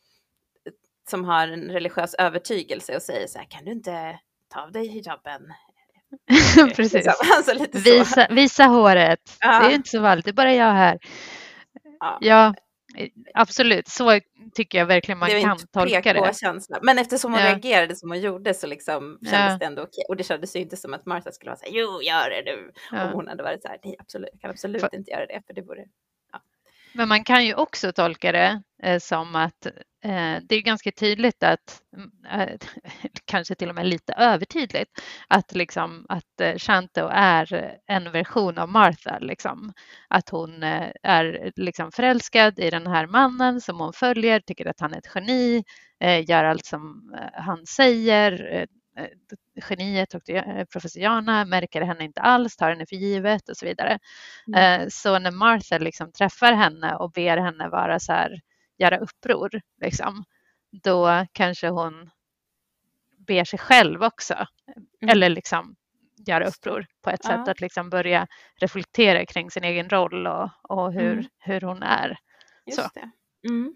som har en religiös övertygelse och säger så här, kan du inte ta av dig hijaben?
Precis.
Alltså lite
visa, visa håret.
Ja.
Det är inte så vanligt, det är bara jag här.
Ja.
ja, absolut. Så tycker jag verkligen man
det
kan tolka det.
Känsla. Men eftersom hon
ja.
reagerade som hon gjorde så liksom kändes
ja.
det ändå okej. Och det kändes ju inte som att Martha skulle vara så här, jo, gör det du.
Ja.
Och hon hade varit så här, nej, absolut, jag kan absolut för... inte göra det. För det vore... ja.
Men man kan ju också tolka det eh, som att eh, det är ganska tydligt att, eh, kanske till och med lite övertydligt, att, liksom, att eh, Shanto är en version av Martha. Liksom. Att hon eh, är liksom förälskad i den här mannen som hon följer, tycker att han är ett geni, eh, gör allt som eh, han säger. Eh, geniet och professor Jana märker henne inte alls, tar henne för givet och så vidare. Mm. Så när Martha liksom träffar henne och ber henne vara så här, göra uppror, liksom, då kanske hon ber sig själv också. Mm. Eller liksom göra uppror på ett ja. sätt att liksom börja reflektera kring sin egen roll och, och hur, mm. hur hon är.
Just
så.
det. Mm.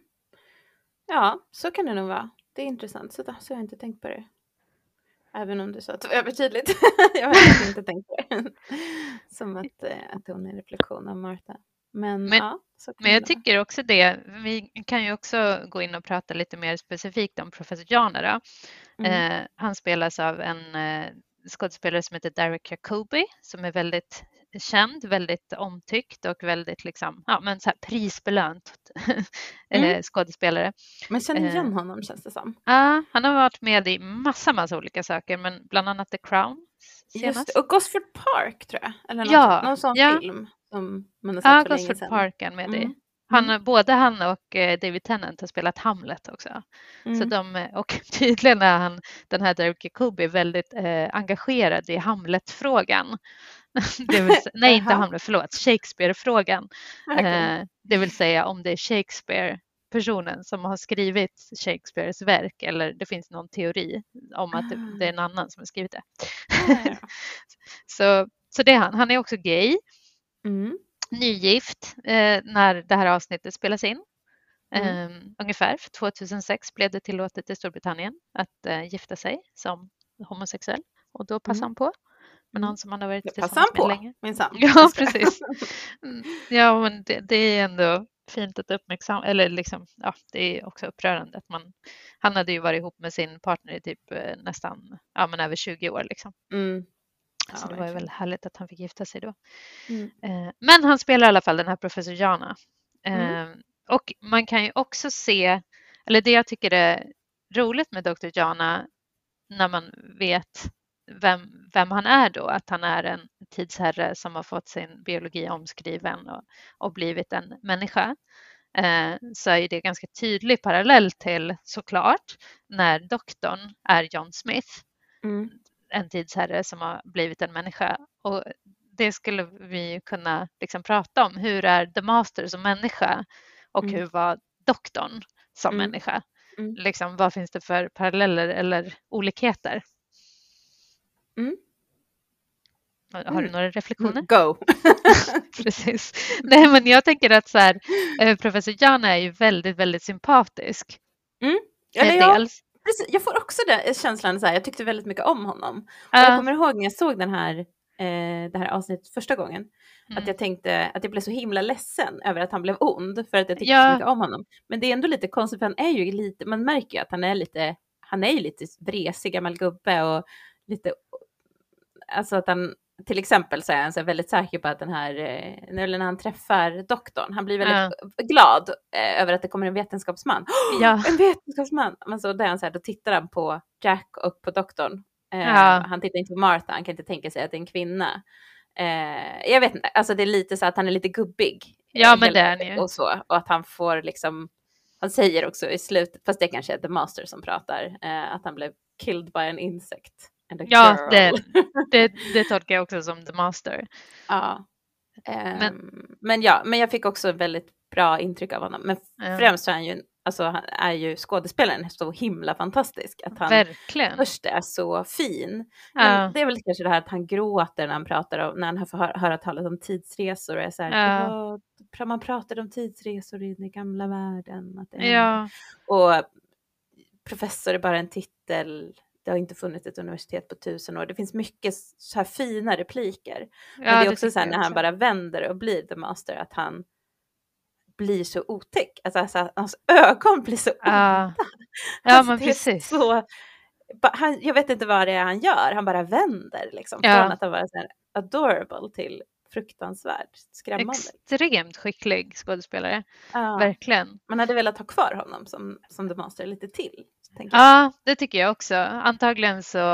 Ja, så kan det nog vara. Det är intressant, så, så har jag inte tänkt på det. Även om du sa att det var övertydligt. Jag har inte tänkt på det. Som att, att hon är en reflektion av Martha. Men,
men,
ja, så
men jag tycker också det. Vi kan ju också gå in och prata lite mer specifikt om professor Jana då. Mm. Eh, han spelas av en eh, skådespelare som heter Derek Jacobi, som är väldigt känd, väldigt omtyckt och väldigt liksom, ja, men så här prisbelönt mm. skådespelare.
Men känner igen honom, känns det som.
Ja, han har varit med i massa, massa olika saker, men bland annat The Crown senast.
Just det. Och Gosford Park, tror jag. Eller något,
ja,
någon sån
ja.
film som man har sett
ja,
för länge
Gosford
sedan.
Park är med
mm.
i. Han, mm. Både han och eh, David Tennant har spelat Hamlet också. Mm. Så de, och tydligen är han, den här Derek Jacobi, väldigt eh, engagerad i Hamlet-frågan. Det vill säga, nej, inte Hamlet, förlåt, Shakespeare-frågan. Okay. Eh, det vill säga om det är Shakespeare-personen som har skrivit Shakespeares verk, eller det finns någon teori om att det, det är en annan som har skrivit det. Mm. så, så det är han. Han är också gay. Mm. Nygift eh, när det här avsnittet spelas in. Mm. Eh, ungefär tjugohundrasex blev det tillåtet i Storbritannien att eh, gifta sig som homosexuell. Och då passar mm. han på. Men någon som han har varit tillsammans med länge.
Minsann.
Ja, precis. Ja, men det, det är ändå fint att uppmärksamma. Eller liksom, ja, det är också upprörande att man... Han hade ju varit ihop med sin partner i typ eh, nästan, ja men över tjugo år liksom. Mm. Ja, så det var ju väl härligt att han fick gifta sig då. Mm. Eh, men han spelar i alla fall den här professor Jana. Eh, mm. Och man kan ju också se, eller det jag tycker är roligt med doktor Jana när man vet vem, vem han är då, att han är en tidsherre som har fått sin biologi omskriven och, och blivit en människa. Eh, så är det ganska tydlig parallell till såklart när doktorn är John Smith,
Mm.
en tidsherre som har blivit en människa. Och det skulle vi kunna liksom prata om. Hur är The Master som människa och
Mm.
hur var doktorn som
Mm.
människa?
Mm.
Liksom, vad finns det för paralleller eller olikheter?
Mm.
Har
Mm.
du några reflektioner?
Go!
Precis. Nej, men jag tänker att så här, professor Jana är ju väldigt, väldigt sympatisk.
Mm. Eller jag,
Dels.
precis, jag får också den känslan, så här, jag tyckte väldigt mycket om honom. Och
Ja.
jag kommer ihåg när jag såg den här, eh, det här avsnittet första gången,
Mm.
att jag tänkte att jag blev så himla ledsen över att han blev ond, för att jag tyckte
Ja.
så mycket om honom. Men det är ändå lite konstigt, för han är ju lite, man märker ju att han är lite, han är ju lite vresig gammal gubbe och lite, alltså att han, till exempel så är han så väldigt säker på att den här, när han träffar doktorn, han blir väldigt ja. glad eh, över att det kommer en vetenskapsman.
Ja.
En vetenskapsman! Men så där han så här, då tittar han på Jack och på doktorn. Eh,
Ja.
Han tittar inte på Martha, han kan inte tänka sig att det är en kvinna. Eh, jag vet inte, alltså det är lite så att han är lite gubbig.
Ja,
eh,
men det är han ju.
Och så, och att han får liksom, han säger också i slutet, fast det kanske är The Master som pratar, eh, att han blev killed by an insect.
Ja, det, det, det tolkar jag också som The Master.
Ja. Um,
men,
men ja, men jag fick också väldigt bra intryck av honom. Men
ja.
främst så är han ju, alltså, han är ju skådespelaren så himla fantastisk. Att han
verkligen.
först är så fin.
Ja.
Men det är väl kanske det här att han gråter när han pratar om, när han får höra, höra talas om tidsresor. Och är så här,
Ja.
man pratade om tidsresor i den gamla världen. Att det
ja.
Och professor är bara en titel. Det har inte funnits ett universitet på tusen år. Det finns mycket så här fina repliker. Men ja, det är också det så här när också. Han bara vänder och blir The Master, att han blir så otäck. Alltså, alltså hans ögon blir så
ja.
onda.
Ja,
alltså,
men precis.
Så, han, jag vet inte vad det är han gör. Han bara vänder liksom.
Ja.
Från att han var så här adorable till fruktansvärt skrämmande.
Extremt skicklig skådespelare.
Ja.
Verkligen.
Man hade velat ha kvar honom som, som The Master lite till.
Ja, det tycker jag också. Antagligen så,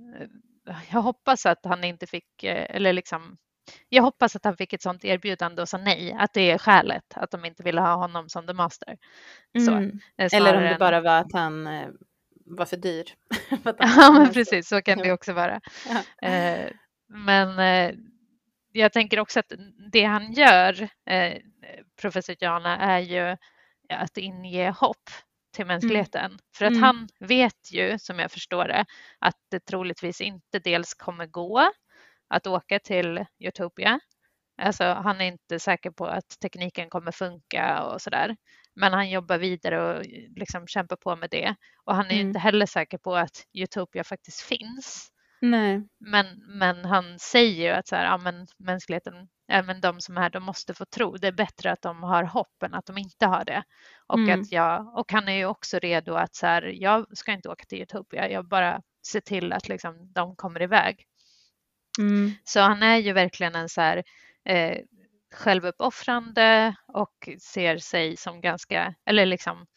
jag hoppas att han inte fick, eller liksom, jag hoppas att han fick ett sånt erbjudande och sa nej, att det är skälet, att de inte ville ha honom som The Master. Så,
mm. Eller om det bara var att han eh, var för dyr.
Ja, men precis, så kan det också vara. Ja. Eh, men eh, jag tänker också att det han gör, eh, professor Jana, är ju att inge hopp till mänskligheten. Mm. För att mm. han vet ju, som jag förstår det, att det troligtvis inte dels kommer gå att åka till Utopia. Alltså han är inte säker på att tekniken kommer funka och sådär. Men han jobbar vidare och liksom kämpar på med det. Och han är mm. ju inte heller säker på att Utopia faktiskt finns.
Nej.
Men, men han säger ju att så här, ja, men mänskligheten, även de som är här, de måste få tro. Det är bättre att de har hopp än att de inte har det. Och, mm. att jag, och han är ju också redo att så här, jag ska inte åka till Utopia. Jag bara ser till att liksom, de kommer iväg.
Mm.
Så han är ju verkligen en så här eh, självuppoffrande och ser sig som ganska, eller liksom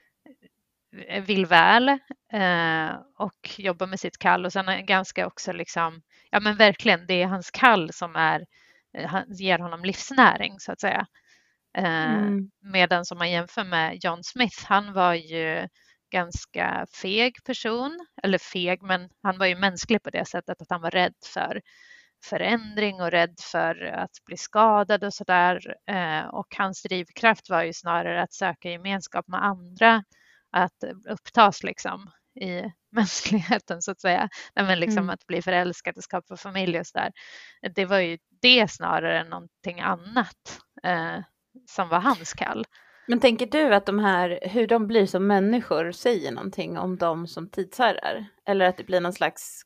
vill väl eh, och jobbar med sitt kall, och sen är ganska också liksom, ja men verkligen det är hans kall som är, eh, ger honom livsnäring så att säga. Eh, mm. Medan som man jämför med John Smith, han var ju ganska feg person, eller feg, men han var ju mänsklig på det sättet att han var rädd för förändring och rädd för att bli skadad och sådär. Eh, och hans drivkraft var ju snarare att söka gemenskap med andra, att upptas liksom i mänskligheten så att säga. Men liksom mm. att bli förälskad och skapa familj och sådär. Det var ju det snarare än någonting annat eh, som var hans kall.
Men tänker du att de här, hur de blir som människor säger någonting om dem som tidsherrar? Eller att det blir någon slags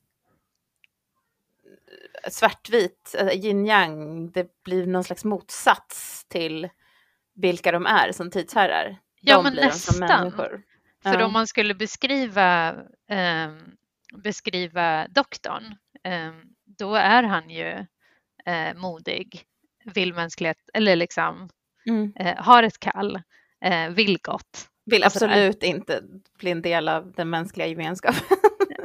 svartvit, yin-yang, det blir någon slags motsats till vilka de är som tidsherrar? De
ja, men
blir
nästan.
Som människor.
För
ja.
om man skulle beskriva, eh, beskriva doktorn, eh, då är han ju eh, modig, vill mänsklighet, eller liksom
mm.
eh, har ett kall, eh, vill gott.
Vill absolut inte bli en del av den mänskliga gemenskapen.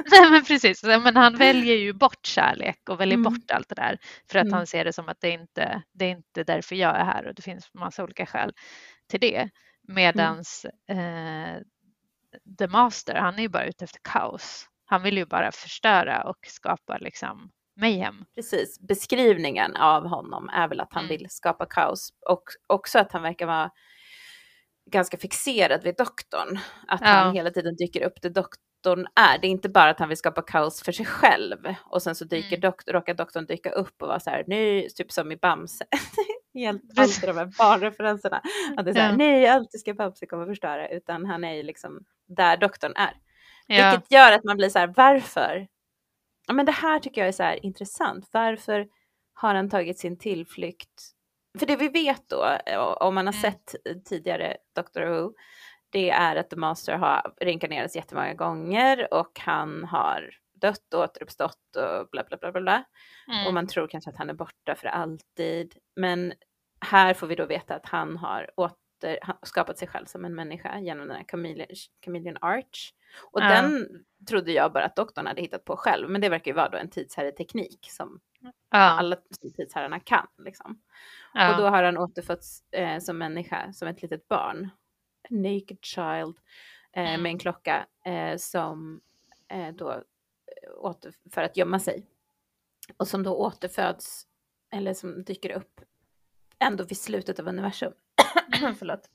Nej men precis, men han väljer ju bort kärlek och väljer
Mm.
bort allt det där för att
Mm.
han ser det som att det inte det är inte därför jag är här och det finns massa olika skäl till det. Medans eh, The Master, han är ju bara ute efter kaos. Han vill ju bara förstöra och skapa liksom mayhem.
Precis, beskrivningen av honom är väl att han
Mm.
vill skapa kaos och också att han verkar vara ganska fixerad vid doktorn. Att
Ja.
han hela tiden dyker upp det doktorn är. Det är inte bara att han vill skapa kaos för sig själv och sen så dyker
Mm.
dok- råkar doktorn dyka upp och vara så här, nu typ som i Bamse. Helt alltid de här barnreferenserna. Att det är så här,
Ja.
nej, alltid ska Bamse komma och förstöra, utan han är ju liksom där doktorn är.
Ja.
Vilket gör att man blir så här, varför? Ja, men det här tycker jag är så här intressant. Varför har han tagit sin tillflykt? För det vi vet då, om man har
Mm.
sett tidigare Doctor Who, det är att The Master har reinkarnerats jättemånga gånger och han har dött och återuppstått och bla bla bla bla bla.
Mm.
Och man tror kanske att han är borta för alltid. Men här får vi då veta att han har åter, skapat sig själv som en människa genom den här Chameleon, Chameleon Arch. Och
Ja.
den trodde jag bara att doktorn hade hittat på själv. Men det verkar ju vara då en tidsherreteknik som
Ja.
alla tidsherrarna kan. Liksom.
Ja.
Och då har han återfötts eh, som människa, som ett litet barn. A naked child. Eh,
Mm.
med en klocka eh, som eh, då åter, för att gömma sig. Och som då återföds, eller som dyker upp ändå vid slutet av universum. Förlåt.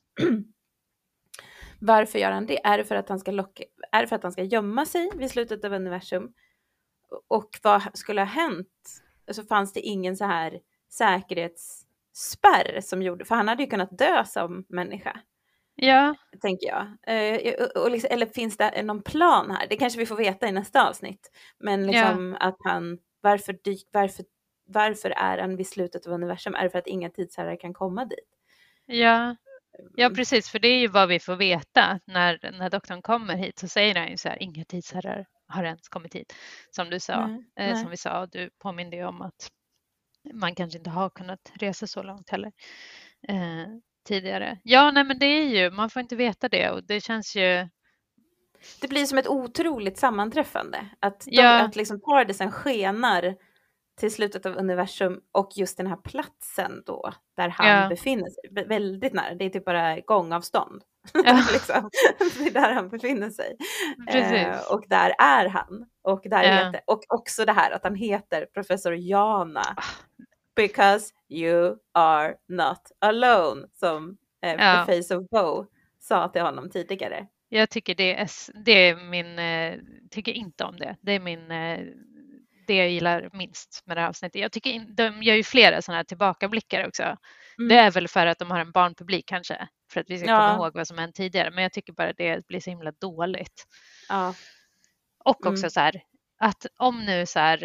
Varför gör han det? Är det för att han ska locka, är det för att han ska gömma sig vid slutet av universum? Och vad skulle ha hänt? Så fanns det ingen så här säkerhetsspärr som gjorde, för han hade ju kunnat dö som människa.
Ja.
Tänker jag. Eh, och liksom, eller finns det någon plan här? Det kanske vi får veta i nästa avsnitt. Men liksom ja. Att han, varför, dyk, varför, varför är han vid slutet av universum? Är det för att inga tidsherrar kan komma dit?
Ja. Ja, precis. För det är ju vad vi får veta när, när doktorn kommer hit. Så säger han ju så här, inga tidsherrar har ens kommit hit. Som du sa,
nej,
eh,
nej.
som vi sa, och du påminde ju om att man kanske inte har kunnat resa så långt heller eh, tidigare. Ja, nej men det är ju, man får inte veta det och det känns ju...
Det blir som ett otroligt sammanträffande. Att,
ja.
de, att liksom Tardisen skenar till slutet av universum och just den här platsen då där han
ja.
befinner sig. Väldigt nära, det är typ bara gångavstånd. Ja. liksom. Det är där han befinner sig. Eh, och där är han. Och, där
ja.
heter, och också det här att han heter professor Jana. Because you are not alone. Som eh,
ja.
The Face of Bow sa till honom tidigare.
Jag tycker det är, det är min, eh, tycker inte om det. Det är min, eh, det jag gillar minst med det här avsnittet. Jag tycker in, de gör ju flera sådana här tillbakablickar också. Mm. Det är väl för att de har en barnpublik kanske. För att vi ska ja. komma ihåg vad som hänt tidigare. Men jag tycker bara det blir så himla dåligt.
Ja.
Och också mm. så här, att om nu så här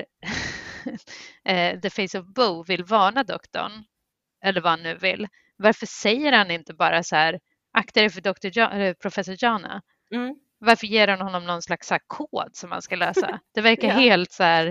The Face of Bow vill varna doktorn, eller vad han nu vill, varför säger han inte bara så här, akta dig för doktor jo- professor Jana?
Mm.
Varför ger han honom någon slags så här kod som man ska läsa? Det verkar
ja.
helt så här...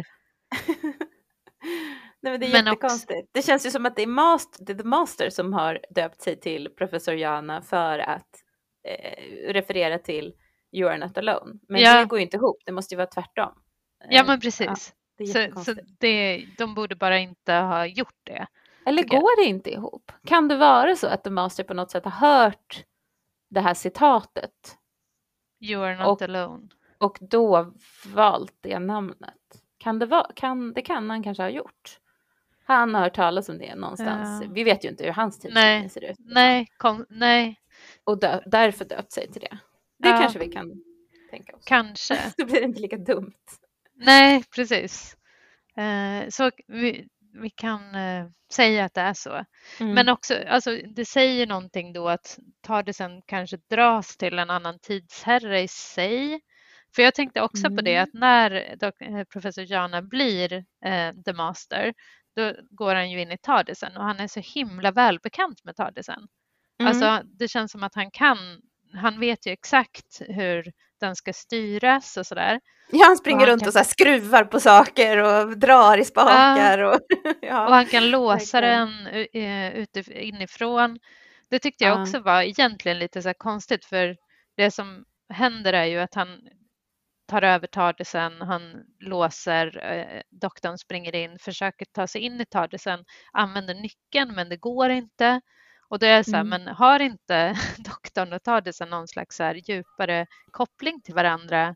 Nej, men det är men jättekonstigt. Också... Det känns ju som att det är, master, det är The Master som har döpt sig till professor Jana för att eh, referera till You are not alone. Men ja. det går ju inte ihop, det måste ju vara tvärtom.
Ja, men precis.
Ja,
det så så det, de borde bara inte ha gjort det.
Eller går det inte ihop? Kan det vara så att The Master på något sätt har hört det här citatet?
You are not
och,
alone.
Och då valt det namnet. Kan det vara, kan, det kan han kanske ha gjort. Han har hört talas om det någonstans. Ja. Vi vet ju inte hur hans tidslinje ser ut.
Nej, kom, nej.
Och dö, därför döpt sig till det. Det ja. kanske vi kan tänka oss.
Kanske.
Då blir det inte lika dumt.
Nej, precis. Eh, så vi, vi kan eh, säga att det är så. Mm. Men också, alltså, det säger någonting då att Tardisen kanske dras till en annan tidsherre i sig. För jag tänkte också mm. på det att när dok- professor Jana blir eh, The Master, då går han ju in i Tardisen och han är så himla välbekant med Tardisen. Mm. Alltså det känns som att han kan, han vet ju exakt hur den ska styras och sådär.
Ja, han springer och han runt kan... och så här skruvar på saker och drar i spakar. Ja. Och, ja.
och han kan låsa den uh, inifrån. Det tyckte jag ja. också var egentligen lite så här konstigt, för det som händer är ju att han tar över TARDISen, han låser, eh, doktorn springer in, försöker ta sig in i TARDISen, använder nyckeln men det går inte. Och det är så här,
Mm.
men har inte doktorn och TARDISen någon slags så här djupare koppling till varandra?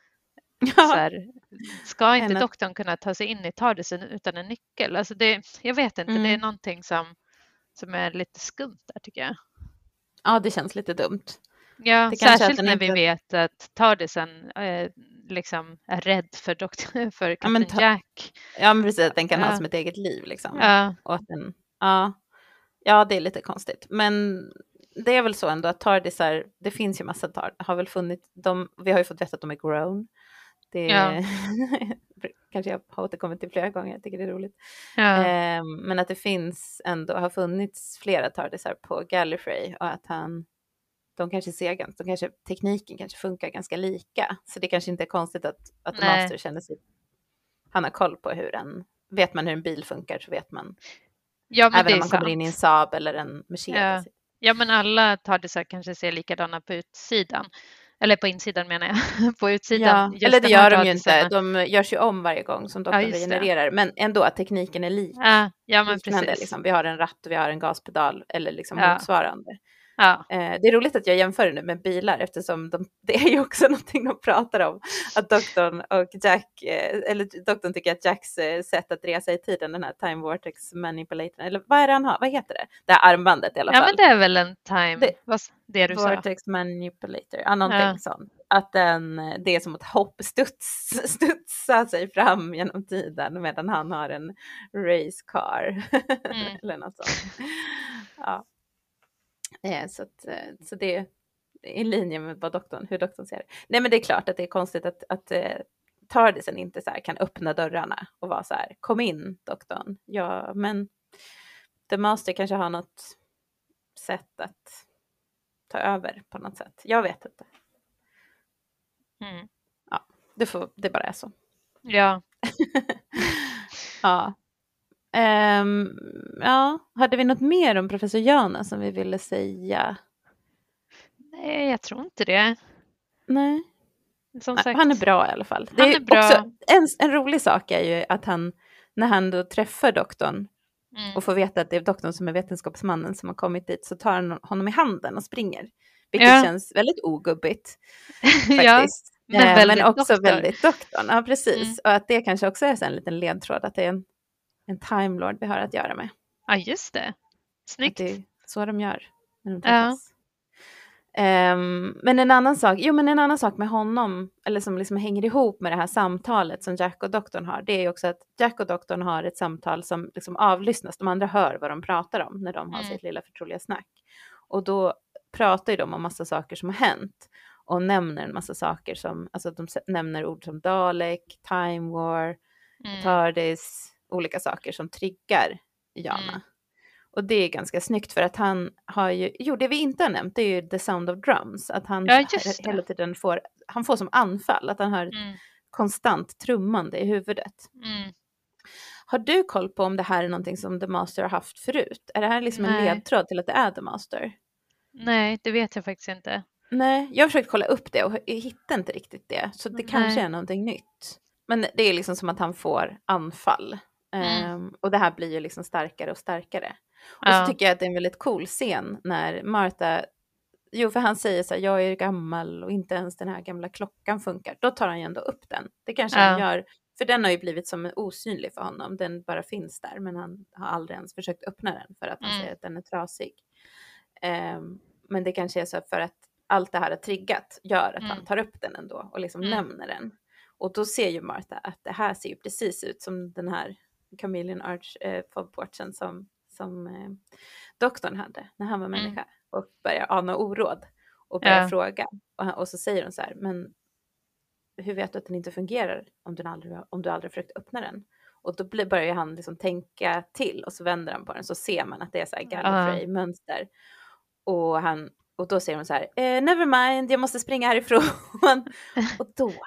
Ja.
Så här, ska inte
Än att-
doktorn kunna ta sig in i TARDISen utan en nyckel? Alltså det, jag vet inte,
Mm.
det är någonting som, som är lite skumt där tycker jag.
Ja, det känns lite dumt.
Ja,
Det kanske är att
särskilt
den
när
inte-
vi vet att TARDISen eh, liksom är rädd för, doktor, för
Ja, men
Kapten
ta-
Jack.
Ja, men precis, att den kan ha
Ja.
som ett eget liv liksom.
Ja,
Och att den, ja. ja, det är lite konstigt. Men det är väl så ändå att TARDISar, det finns ju massa TARD, har väl funnits, de, vi har ju fått veta att de är grown. Det
Ja.
kanske jag har återkommit till flera gånger, jag tycker det är roligt.
ja,
Eh, men att det finns ändå, har funnits flera TARDISar på Gallifrey och att han, de kanske ser ganska, de kanske, tekniken kanske funkar ganska lika. Så det kanske inte är konstigt att, att The
Nej.
Master känner sig, han har koll på hur en, vet man hur en bil funkar så vet man.
ja men
Även
det
om
är
man
sant.
kommer in i en Saab eller en Mercedes.
Ja. Ja, men alla TARDISar kanske ser likadana på utsidan. Eller på insidan menar jag. På utsidan.
Ja,
just
eller det
den här
gör de ju
TARDIsen.
inte. De görs ju om varje gång som doktorn
Ja, just det.
regenererar. Men ändå att tekniken är lik.
Ja, ja men
Liknande,
precis.
liksom. Vi har en ratt och vi har en gaspedal eller liksom
Ja.
motsvarande.
Ja,
Eh, det är roligt att jag jämför nu med bilar eftersom de, det är ju också någonting de pratar om. Att doktorn och Jack, eh, eller doktorn tycker att Jacks eh, sätt att resa i tiden, den här time vortex manipulator, eller vad är det han har? Vad heter det? Det här armbandet i alla
ja
fall.
men det är väl en time,
Det-
vad, det du sa.
Vortex manipulator, ja, någonting
Ja.
sånt. Att den, det är som att hoppstuds, studsa sig fram genom tiden medan han har en race car.
Mm.
Eller något sånt. Ja. Eh, så, att, eh, så det är i linje med vad doktorn, hur doktorn ser det. Nej, men det är klart att det är konstigt att, att eh, TARDISen inte så här kan öppna dörrarna och vara så här, kom in doktorn. Ja, men The Master kanske har något sätt att ta över på något sätt. Jag vet inte.
Mm.
Det, får, det bara är så.
Ja.
Ja. Ehm, ja. Hade vi något mer om professor Jana som vi ville säga?
Nej, jag tror inte det.
Nej.
Som
Nej,
sagt.
han är bra i alla fall. Det
Han
är
är bra.
Också, en, en rolig sak är ju att han, när han då träffar doktorn
Mm.
och får veta att det är doktorn som är vetenskapsmannen som har kommit dit, så tar han honom i handen och springer. Vilket
Ja.
känns väldigt ogubbigt
Ja,
faktiskt.
men
Eh,
väldigt
men också
doktor.
väldigt doktorn. Ja, precis.
Mm.
Och att det kanske också är så en liten ledtråd, att det är en, en Time Lord vi har att göra med.
Ja, just det.
Att
Snyggt.
det är så de gör när de
Ja.
träffas. Ehm, men en annan sak, jo men en annan sak med honom, eller som liksom hänger ihop med det här samtalet som Jack och doktorn har, det är ju också att Jack och doktorn har ett samtal som liksom avlyssnas, de andra hör vad de pratar om när de har
Mm.
sitt lilla förtroliga snack. Och då pratar ju de om massa saker som har hänt och nämner en massa saker som, alltså de s- nämner ord som Dalek, Time War,
Mm.
TARDIS, olika saker som triggar Jana.
Mm.
Och det är ganska snyggt för att han har ju, jo det vi inte har nämnt det är ju The Sound of Drums, att han
Ja, just det.
hela tiden får, han får som anfall, att han har ett
Mm.
konstant trummande i huvudet.
Mm.
Har du koll på om det här är någonting som The Master har haft förut? Är det här liksom en
Nej.
ledtråd till att det är The Master?
Nej, det vet jag faktiskt inte.
Nej, jag har försökt kolla upp det och jag hittar inte riktigt det. Så det
Nej.
kanske är någonting nytt. Men det är liksom som att han får anfall.
Mm.
Ehm, och det här blir ju liksom starkare och starkare. Och
Ja.
så tycker jag att det är en väldigt cool scen när Martha, jo för han säger så här, jag är gammal och inte ens den här gamla klockan funkar. Då tar han ju ändå upp den. Det kanske
Ja.
han gör, för den har ju blivit som osynlig för honom. Den bara finns där, men han har aldrig ens försökt öppna den för att han
Mm.
säger att den är trasig. Ehm, men det kanske är så för att allt det här har triggat gör att
Mm.
han tar upp den ändå och liksom
Mm.
nämner den. Och då ser ju Martha att det här ser ju precis ut som den här Chameleon Arch eh, fobwatchen som, som eh, doktorn hade när han var
Mm.
människa. Och börjar ana oråd och börjar
Ja.
fråga. Och, han, och så säger hon så här, men hur vet du att den inte fungerar om du aldrig, om du aldrig försökt öppna den? Och då blir, börjar han liksom tänka till och så vänder han på den, så ser man att det är så här Gallifrey-mönster. Och, han, och då säger hon så här, eh, never mind, jag måste springa härifrån. Och då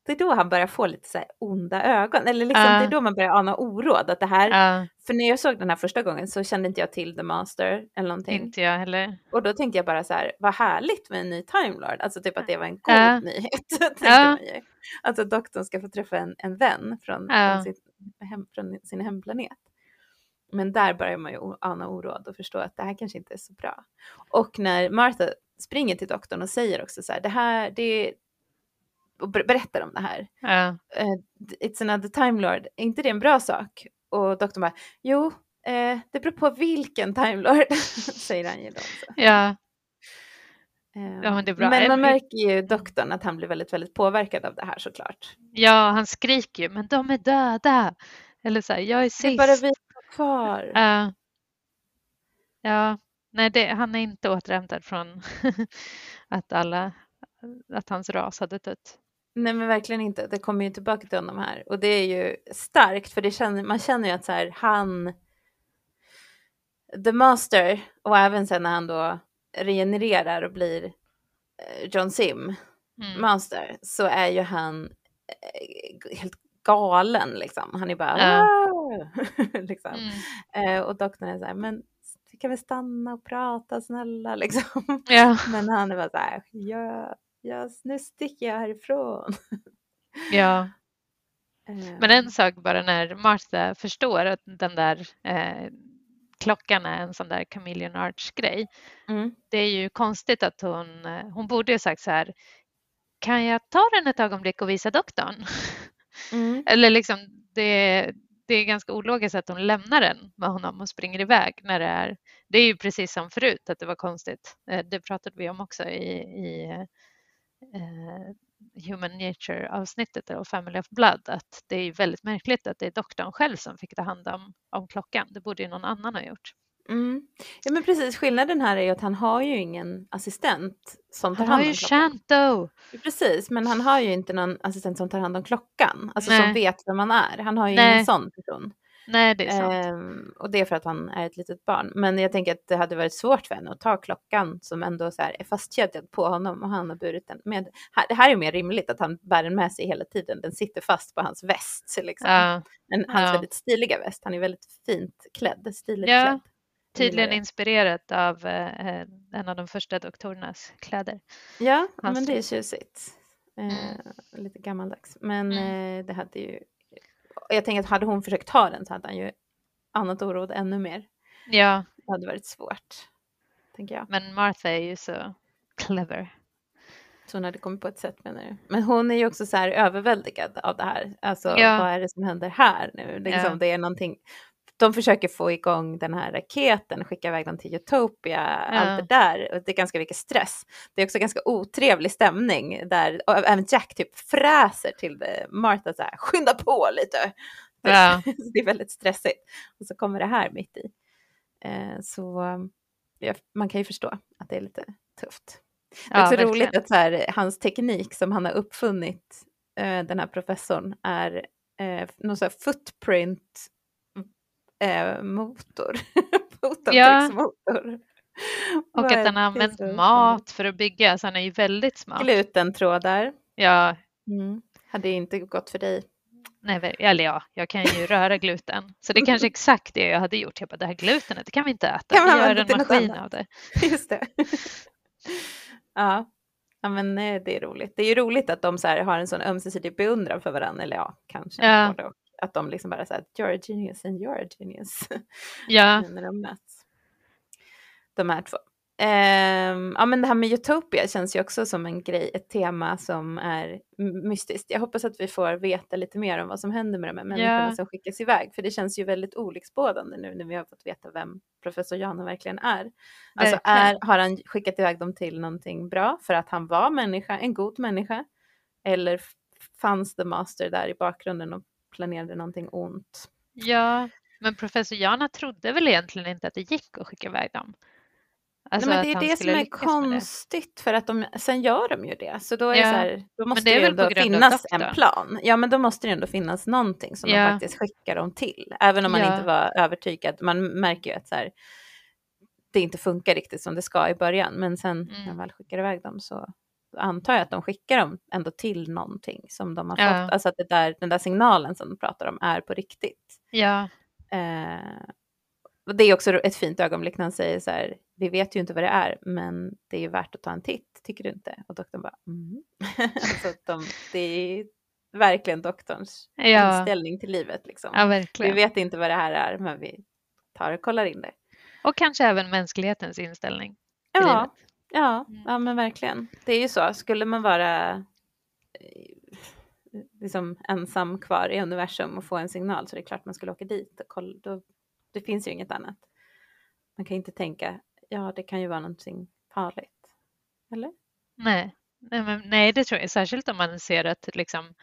det är då han börjar få lite så här onda ögon. Eller liksom,
Ja.
det är då man börjar ana oråd. Att det här,
Ja,
för när jag såg den här första gången så kände inte jag till The Master eller någonting.
inte jag heller.
Och då tänkte jag bara så här, vad härligt med en ny Time Lord. Alltså typ att det var en god
Ja.
nyhet. tänkte
Ja.
man ju. Alltså doktorn ska få träffa en, en vän från,
Ja.
från, sin, hem, från sin hemplanet. Men där börjar man ju ana oråd och förstå att det här kanske inte är så bra. Och när Martha springer till doktorn och säger också så här, det här, det och berättar om det här.
Ja.
Uh, it's another Time Lord. Är inte det en bra sak? Och doktorn bara, jo, uh, det beror på vilken Time Lord, säger han ju då också.
Ja.
Uh,
Ja, men det är bra.
Men man märker ju doktorn att han blir väldigt, väldigt påverkad av det här såklart.
Ja, han skriker ju, men de är döda. Eller så här, jag är sist.
Det är bara vi kvar.
Ja. Ja, nej, det, han är inte återhämtad från att alla, att hans ras hade dött.
Nej, men verkligen inte. Det kommer ju tillbaka till honom här. Och det är ju starkt, för det känner, man känner ju att så här, han, The Master, och även sen när han då regenererar och blir eh, John Sim
Mm.
Master, så är ju han eh, helt galen liksom. Han är bara
Ja.
liksom.
Mm.
Eh, och doktorn är så här, men vi kan väl stanna och prata snälla liksom.
Ja.
Men han är bara så här, ja, ja, nu sticker jag härifrån.
Ja. Men en sak bara när Martha förstår att den där eh, klockan är en sån där Chameleon Arch-grej.
Mm.
Det är ju konstigt att hon, hon borde ju sagt så här, kan jag ta den ett ögonblick och visa doktorn?
Mm.
Eller liksom, det, det är ganska ologiskt att hon lämnar den med honom och springer iväg när det är, det är ju precis som förut att det var konstigt. Det pratade vi om också i, i eh, Human Nature-avsnittet och Family of Blood, att det är väldigt märkligt att det är doktorn själv som fick ta hand om, om klockan. Det borde ju någon annan ha gjort.
Mm. Ja, men precis, skillnaden här är ju att han har ju ingen assistent som tar
Han
hand
har
om
ju
klockan.
Shanto.
Precis, men han har ju inte någon assistent som tar hand om klockan, alltså
Nej.
som vet vem man är. Han har ju
Nej.
ingen sån person.
Nej, det är sant.
Ehm, och det är för att han är ett litet barn. Men jag tänker att det hade varit svårt för henne att ta klockan som ändå så här är fastkedjad på honom och han har burit den med. Här, det här är mer rimligt att han bär den med sig hela tiden. Den sitter fast på hans väst liksom.
Ja.
Men hans
Ja.
väldigt stiliga väst. Han är väldigt fint klädd, stiligt
Ja.
klädd.
Tydligen inspirerat av eh, en av de första doktorernas kläder.
Ja,
Hans
men det är
stil.
tjusigt. Eh,
Mm.
Lite gammaldags. Men
Mm.
eh, det hade ju... Jag tänker att hade hon försökt ta den så hade han ju annat oråd ännu mer.
Ja,
Det hade varit svårt, tänker jag.
men Martha är ju så clever.
Så hon hade kommit på ett sätt, menar du? Men hon är ju också så här överväldigad av det här. Alltså,
Ja.
vad är det som händer här nu? Liksom,
Ja.
det är någonting... De försöker få igång den här raketen, skicka iväg den till Utopia,
Ja.
allt det där. Och det är ganska mycket stress. Det är också ganska otrevlig stämning där och även Jack typ fräser till det. Martha så här, skynda på lite.
Ja.
Det är väldigt stressigt. Och så kommer det här mitt i. Eh, så ja, man kan ju förstå att det är lite tufft. Det är
Ja,
också
verkligen.
roligt att så här, hans teknik som han har uppfunnit, eh, den här professorn, är eh, någon sån här footprint eh, motor. Fotavtrycksmotor.
Och att han har använt mat för att bygga, så han är ju väldigt smart.
Glutentrådar.
Ja,
Mm. Hade inte gått för dig.
nej, väl- eller ja, jag kan ju röra gluten. Så det är kanske exakt det jag hade gjort. Jag bara, det här glutenet, det kan vi inte äta.
Kan man
Vi gör
använda
en
till något
maskin
annat?
av det.
Just det. Ja. Ja, men eh, det är roligt. Det är ju roligt att de så här har en sån ömsesidig beundran för varandra. Eller ja, kanske.
Ja.
både och. Att de liksom bara säger you're a genius and you're a genius.
Ja,
När de möts. De här två. Ehm, ja, men det här med Utopia känns ju också som en grej, ett tema som är m- mystiskt. Jag hoppas att vi får veta lite mer om vad som händer med de här människorna
Ja.
som skickas iväg. För det känns ju väldigt olycksbådande nu när vi har fått veta vem professor Jana verkligen är. Alltså
verkligen.
är, har han skickat iväg dem till någonting bra för att han var människa, en god människa? Eller f- fanns The Master där i bakgrunden och planerade någonting ont?
Ja, men professor Jana trodde väl egentligen inte att det gick att skicka iväg dem. Alltså
Nej, men
att
det är
han
det som
skulle
är
lyckas med det.
konstigt, för att de, sen gör de ju det. Så då är
Ja,
det så här, då måste
det är
det ju
väl på
ändå
grund av
finnas en
doktorn.
plan. Ja, men då måste det ändå finnas någonting som
Ja.
de faktiskt skickar dem till. Även om man
Ja.
inte var övertygad. Man märker ju att så här, det inte funkar riktigt som det ska i början. Men sen
Mm.
när man väl skickar iväg dem så då antar jag att de skickar dem ändå till någonting som de har
Ja.
fått. Alltså att det där, den där signalen som de pratar om är på riktigt.
Ja.
Eh, och det är också ett fint ögonblick när han säger så här, vi vet ju inte vad det är, men det är ju värt att ta en titt, tycker du inte? Och doktorn bara, mm. Alltså att de, det är verkligen doktorns
Ja.
inställning till livet. Liksom.
Ja, verkligen.
Vi vet inte vad det här är, men vi tar och kollar in det.
Och kanske även mänsklighetens inställning till
Ja,
livet.
ja,
Mm.
ja, men verkligen. Det är ju så, skulle man vara eh, liksom ensam kvar i universum och få en signal, så det är klart man skulle åka dit och kolla. Då, det finns ju inget annat. Man kan inte tänka, ja det kan ju vara någonting farligt. Eller?
Nej. Nej, men, nej, det tror jag. Särskilt om man ser att liksom,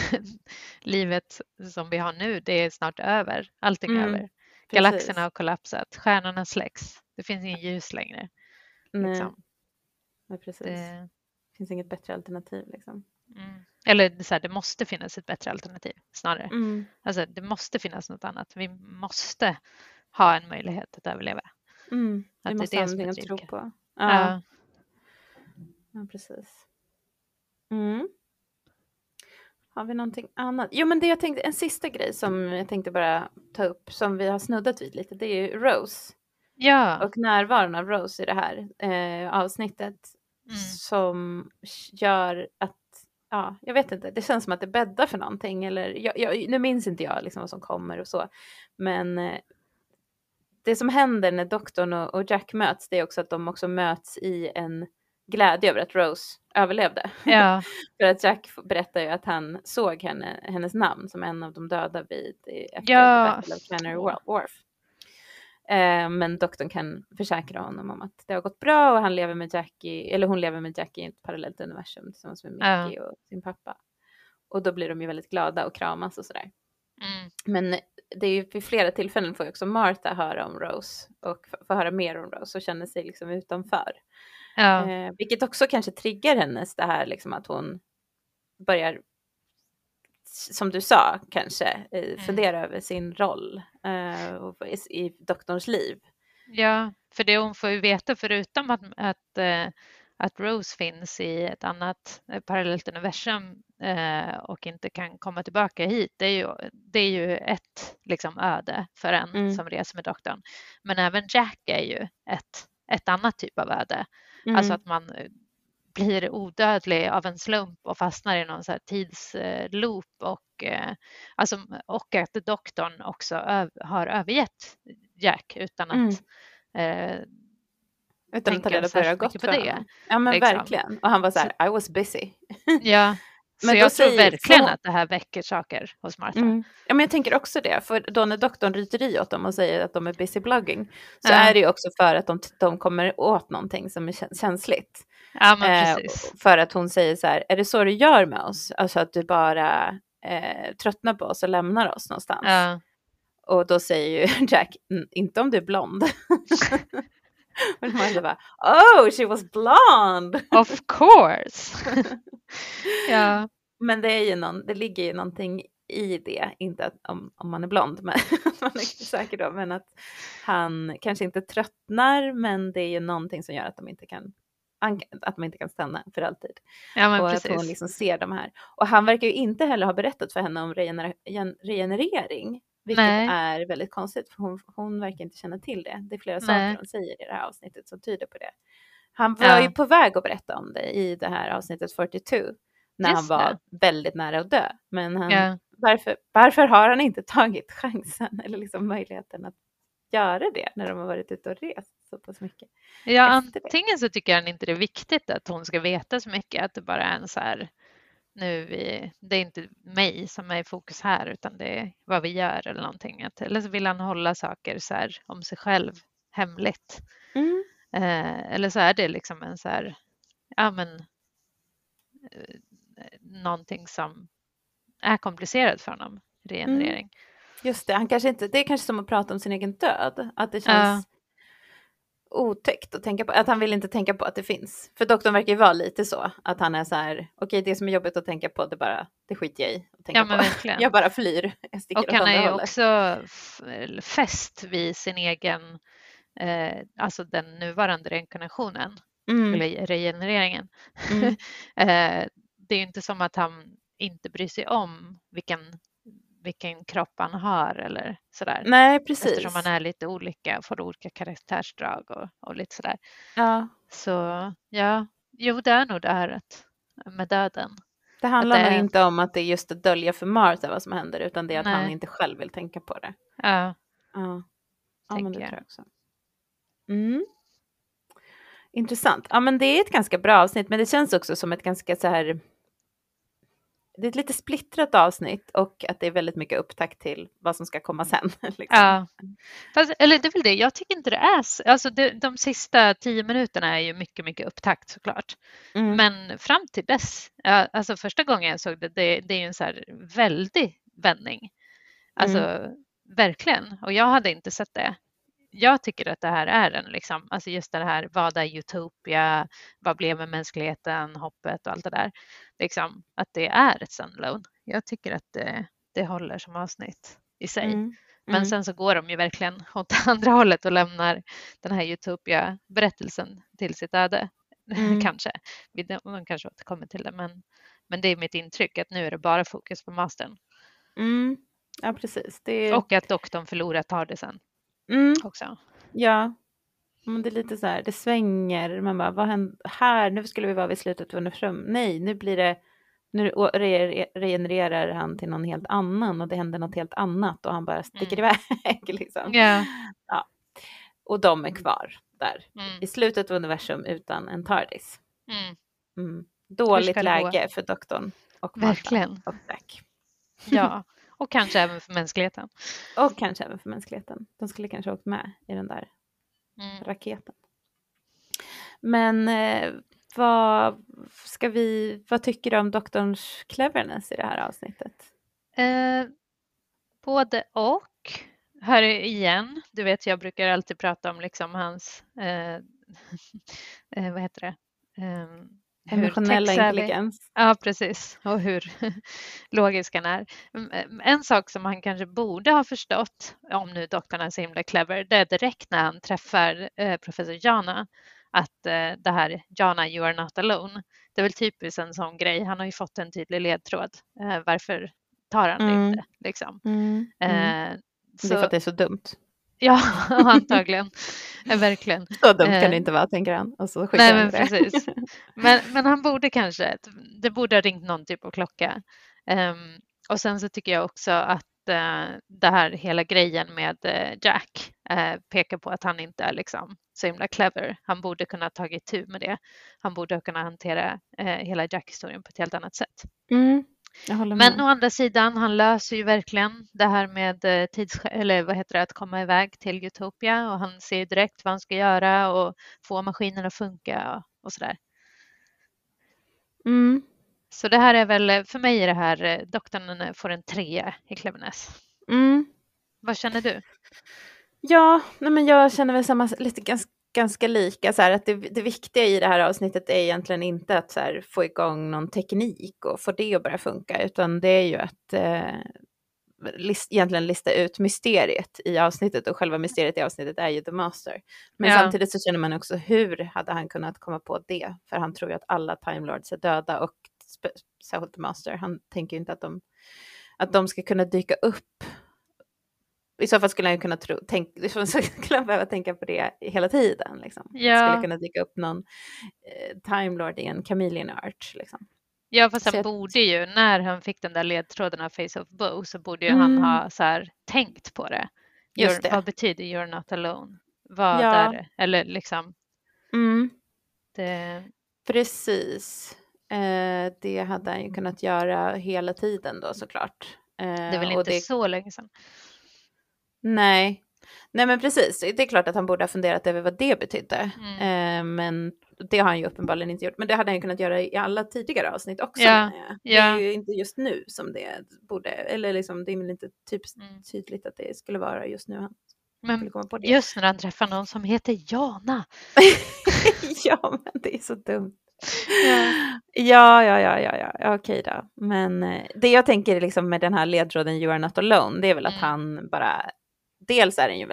livet som vi har nu, det är snart över. Allting är
Mm,
över.
precis.
Galaxerna har kollapsat. Stjärnorna släcks. Det finns ingen ljus längre.
Nej,
Liksom.
nej precis.
Det,
Det finns inget bättre alternativ liksom.
mm. Eller så här, det måste finnas ett bättre alternativ snarare.
Mm.
Alltså, det måste finnas något annat. Vi måste ha en möjlighet att överleva.
Mm.
Att
Vi
det
måste
är
ha
det som är
någonting att tro
drivkraften.
på. Ja,
Ja.
ja precis. Mm. Har vi någonting annat? Jo, men det jag tänkte, en sista grej som jag tänkte bara ta upp, som vi har snuddat vid lite, det är ju Rose.
Ja.
Och närvaron av Rose i det här eh, avsnittet
Mm.
som gör att, ja, jag vet inte, det känns som att det bäddar för någonting. Eller, jag, jag, nu minns inte jag liksom vad som kommer och så, men eh, det som händer när doktorn och, och Jack möts, det är också att de också möts i en glädje över att Rose överlevde.
Ja.
För att Jack berättar ju att han såg henne, hennes namn som en av de döda vid efter
Ja.
Battle of Canary Wharf. Eh, men doktorn kan försäkra honom om att det har gått bra och han lever med Jackie, eller hon lever med Jackie i ett parallellt universum tillsammans med Mickey
Ja.
och sin pappa. Och då blir de ju väldigt glada och kramas och sådär.
Mm.
Men det är ju vid flera tillfällen får ju också Martha höra om Rose och f- få höra mer om Rose och känner sig liksom utanför.
Ja.
Eh, vilket också kanske triggar hennes det här liksom att hon börjar, som du sa kanske, eh, fundera över sin roll eh, och i, i doktorns liv.
Ja, för det hon får ju veta, förutom att, att, eh, att Rose finns i ett annat eh, parallellt universum eh, och inte kan komma tillbaka hit, det är ju, det är ju ett liksom, öde för en
Mm.
som reser med doktorn. Men även Jack är ju ett, ett annat typ av öde.
Mm.
Alltså att man eh, blir odödlig av en slump och fastnar i någon så här tidsloop och, eh, alltså, och att doktorn också öv, har övergett Jack utan att
Mm.
eh,
Utan att ta
tänka
reda på hur det har
särskilt
gått
mycket
för
på det.
honom. Ja men
liksom.
verkligen. Och han var så här, I was busy.
Ja, så
Men då
jag tror
säger-
verkligen
så-
att det här väcker saker hos Martha.
Mm. Ja men jag tänker också det, för då när doktorn ryter i åt dem och säger att de är busy blogging, så
Ja.
är det ju också för att de, de kommer åt någonting som är kä- känsligt.
Ja, men
Eh,
precis.
för att hon säger så här, är det så du gör med oss? Alltså att du bara eh, tröttnar på oss och lämnar oss någonstans.
Ja.
Och då säger ju Jack, "Mm, inte om du är blond." Och man bara, oh she was blonde.
Of course. Ja,
Men det är ju någon, det ligger ju någonting i det, inte att, om, om man är blond, men man är inte säker då, men att han kanske inte tröttnar, men det är ju någonting som gör att de inte kan, att man inte kan stanna för alltid.
ja men
Och
precis.
att hon liksom ser de här. Och han verkar ju inte heller ha berättat för henne om regener- gen- regenerering, vilket
Nej.
är väldigt konstigt, för hon, hon verkar inte känna till det. Det är flera
Nej.
saker hon säger i det här avsnittet som tyder på det. Han var
Ja.
ju på väg att berätta om det i det här avsnittet fyrtiotvå, när
Just
han var
det.
väldigt nära att dö. Men han,
Ja.
varför, varför har han inte tagit chansen eller liksom möjligheten att göra det när de har varit ute och rest så pass mycket?
Ja,
efter det.
antingen så tycker han inte det är viktigt att hon ska veta så mycket, att det bara är en så här, nu vi, det är inte mig som är i fokus här utan det är vad vi gör eller någonting. Att, eller så vill han hålla saker så här om sig själv hemligt.
Mm.
Eh, eller så är det liksom en så här, ja men eh, någonting som är komplicerat för honom, regenerering.
Just det, han kanske inte, det är kanske som att prata om sin egen död. Att det känns otäckt att tänka på. Att han vill inte tänka på att det finns. För doktorn verkar ju vara lite så. Att han är så här, okej okay, det som är jobbigt att tänka på, det, bara, det skiter jag i att tänka
Ja, men
på.
verkligen.
Jag bara flyr. Jag sticker
Och
åt
han
andra
är ju
hållet.
också f- fäst vid sin egen, eh, alltså den nuvarande reinkarnationen. mm. eller regenereringen. Mm. eh, det är ju inte som att han inte bryr sig om vilken, vilken kropp han har eller sådär.
Nej, precis.
Eftersom han är lite olika, får olika karaktärsdrag och, och lite sådär.
Ja.
Så ja, jo det är nog det här att, med döden.
Det handlar
det
nog
är...
inte om att det är just att dölja för Martha vad som händer, utan det är att
Nej.
han inte själv vill tänka på det.
Ja,
ja. ja men det
jag.
tror jag också. Mm. Intressant. Ja, men det är ett ganska bra avsnitt, men det känns också som ett ganska så här... Det är ett lite splittrat avsnitt och att det är väldigt mycket upptakt till vad som ska komma sen. Liksom.
Ja, fast, eller det är väl det. Jag tycker inte det är så. Alltså det, de sista tio minuterna är ju mycket, mycket upptakt såklart. Mm. Men fram till dess, alltså första gången jag såg det, det, det är ju en så här väldig vändning. Alltså mm. verkligen. Och jag hade inte sett det. Jag tycker att det här är en, liksom, alltså just det här, vad är utopia, vad blev med mänskligheten, hoppet och allt det där. Liksom, att det är ett standalone. Jag tycker att det, det håller som avsnitt i sig. Mm. Mm. Men sen så går de ju verkligen åt andra hållet och lämnar den här utopia-berättelsen till sitt öde. Mm. kanske. De kanske återkommer till det, men, men det är mitt intryck att nu är det bara fokus på mastern.
Mm. Ja, precis. Det är...
Och att doktorn förlorar Tardisen.
Mm.
Också.
Ja, men det är lite så här, det svänger, man bara, vad händer här, nu skulle vi vara vid slutet av universum, nej, nu blir det, nu re- regenererar han till någon helt annan och det händer något helt annat och han bara sticker mm. iväg liksom.
Yeah.
Ja. Och de är kvar där
mm.
i slutet av universum utan en TARDIS.
Mm.
Mm. Dåligt läge för doktorn och Martha.
Verkligen.
Och Jack.
Ja. Och kanske även för mänskligheten.
Och kanske även för mänskligheten. De skulle kanske åkt med i den där mm. raketen. Men eh, vad ska vi, vad tycker du om doktorns cleverness i det här avsnittet?
Eh, både och. Här igen, du vet jag brukar alltid prata om liksom hans, eh, eh, vad heter det? Eh,
Emotionella intelligens.
Ja, precis. Och hur logisk han är. En sak som han kanske borde ha förstått, om nu doktorn är så himla clever, det är direkt när han träffar eh, professor Jana, att eh, det här, Jana, you are not alone. Det är väl typiskt en sån grej. Han har ju fått en tydlig ledtråd. Eh, varför tar han det mm. inte? Liksom.
Mm. Mm.
Eh,
så... Det är för att det är så dumt.
Ja, antagligen. Verkligen.
Så dumt kan det inte vara, tänker han. Och så
nej, men precis. Men, men han borde kanske, det borde ha ringt någon typ av klocka. Um, och sen så tycker jag också att uh, det här hela grejen med uh, Jack uh, pekar på att han inte är liksom så himla clever. Han borde kunna ta itu med det. Han borde kunna hantera uh, hela Jack-historien på ett helt annat sätt.
Mm.
Men å andra sidan, han löser ju verkligen det här med tids, eller vad heter det, att komma iväg till Utopia och han ser direkt vad han ska göra och få maskinen att funka och, och sådär.
Mm.
Så det här är väl, för mig är det här, doktorn får en trea i cleverness.
Mm.
Vad känner du?
Ja, nej men jag känner väl samma, lite ganska ganska lika så här, att det, det viktiga i det här avsnittet är egentligen inte att så här, få igång någon teknik och få det att börja funka, utan det är ju att eh, list, egentligen lista ut mysteriet i avsnittet, och själva mysteriet i avsnittet är ju The Master. Men ja. Samtidigt så känner man också, hur hade han kunnat komma på det? För han tror ju att alla Time Lords är döda, och särskilt The Master, han tänker ju inte att de, att de ska kunna dyka upp. I så fall skulle han ju kunna tro, tänk, skulle han behöva tänka på det hela tiden. Liksom.
Ja.
Det skulle kunna dyka upp någon eh, Time Lord i en Chameleon Art. Liksom.
Ja, fast han
så
borde ju, när han fick den där ledtråden av Face of Bow, så borde ju
mm.
han ha så här, tänkt på det.
Just det.
Vad betyder you're not alone? Vad
ja.
är det? Eller liksom.
Mm.
Det...
Precis. Eh, det hade han ju kunnat göra hela tiden då, såklart. Eh,
det är väl inte
det...
så länge sedan.
Nej. Nej, men precis. Det är klart att han borde ha funderat över vad det betydde.
Mm.
Eh, men det har han ju uppenbarligen inte gjort. Men det hade han ju kunnat göra i alla tidigare avsnitt också.
Ja.
Det
ja.
är ju inte just nu som det borde. Eller liksom, det är väl inte typ
mm.
tydligt att det skulle vara just nu han
men
skulle komma på det.
Just när han träffar någon som heter Jana.
Ja, men det är så dumt.
Ja.
Ja, ja, ja, ja, ja. Okej då. Men eh, det jag tänker liksom med den här ledtråden You are not alone, det är väl att
mm.
han bara, dels är den ju väldigt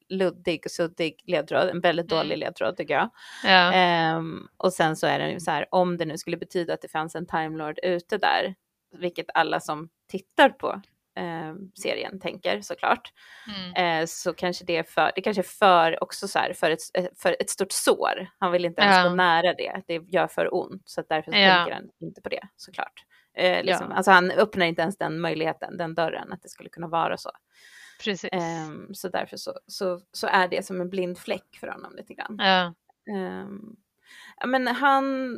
luddig och suddig ledtråd, en väldigt
Mm.
dålig ledtråd tycker jag.
Ja.
Um, och sen så är det ju så här, om det nu skulle betyda att det fanns en Time Lord ute där, vilket alla som tittar på eh, serien tänker såklart,
Mm.
eh, så kanske det är för, det kanske är för också så här, för ett, för ett stort sår. Han vill inte ens
Ja.
gå nära det, det gör för ont, så att därför så
Ja.
tänker han inte på det såklart. Eh, liksom,
Ja.
Alltså han öppnar inte ens den möjligheten, den dörren, att det skulle kunna vara så.
Precis.
Um, så därför så, så, så är det som en blind fläck för honom lite grann.
Ja.
Um, men han...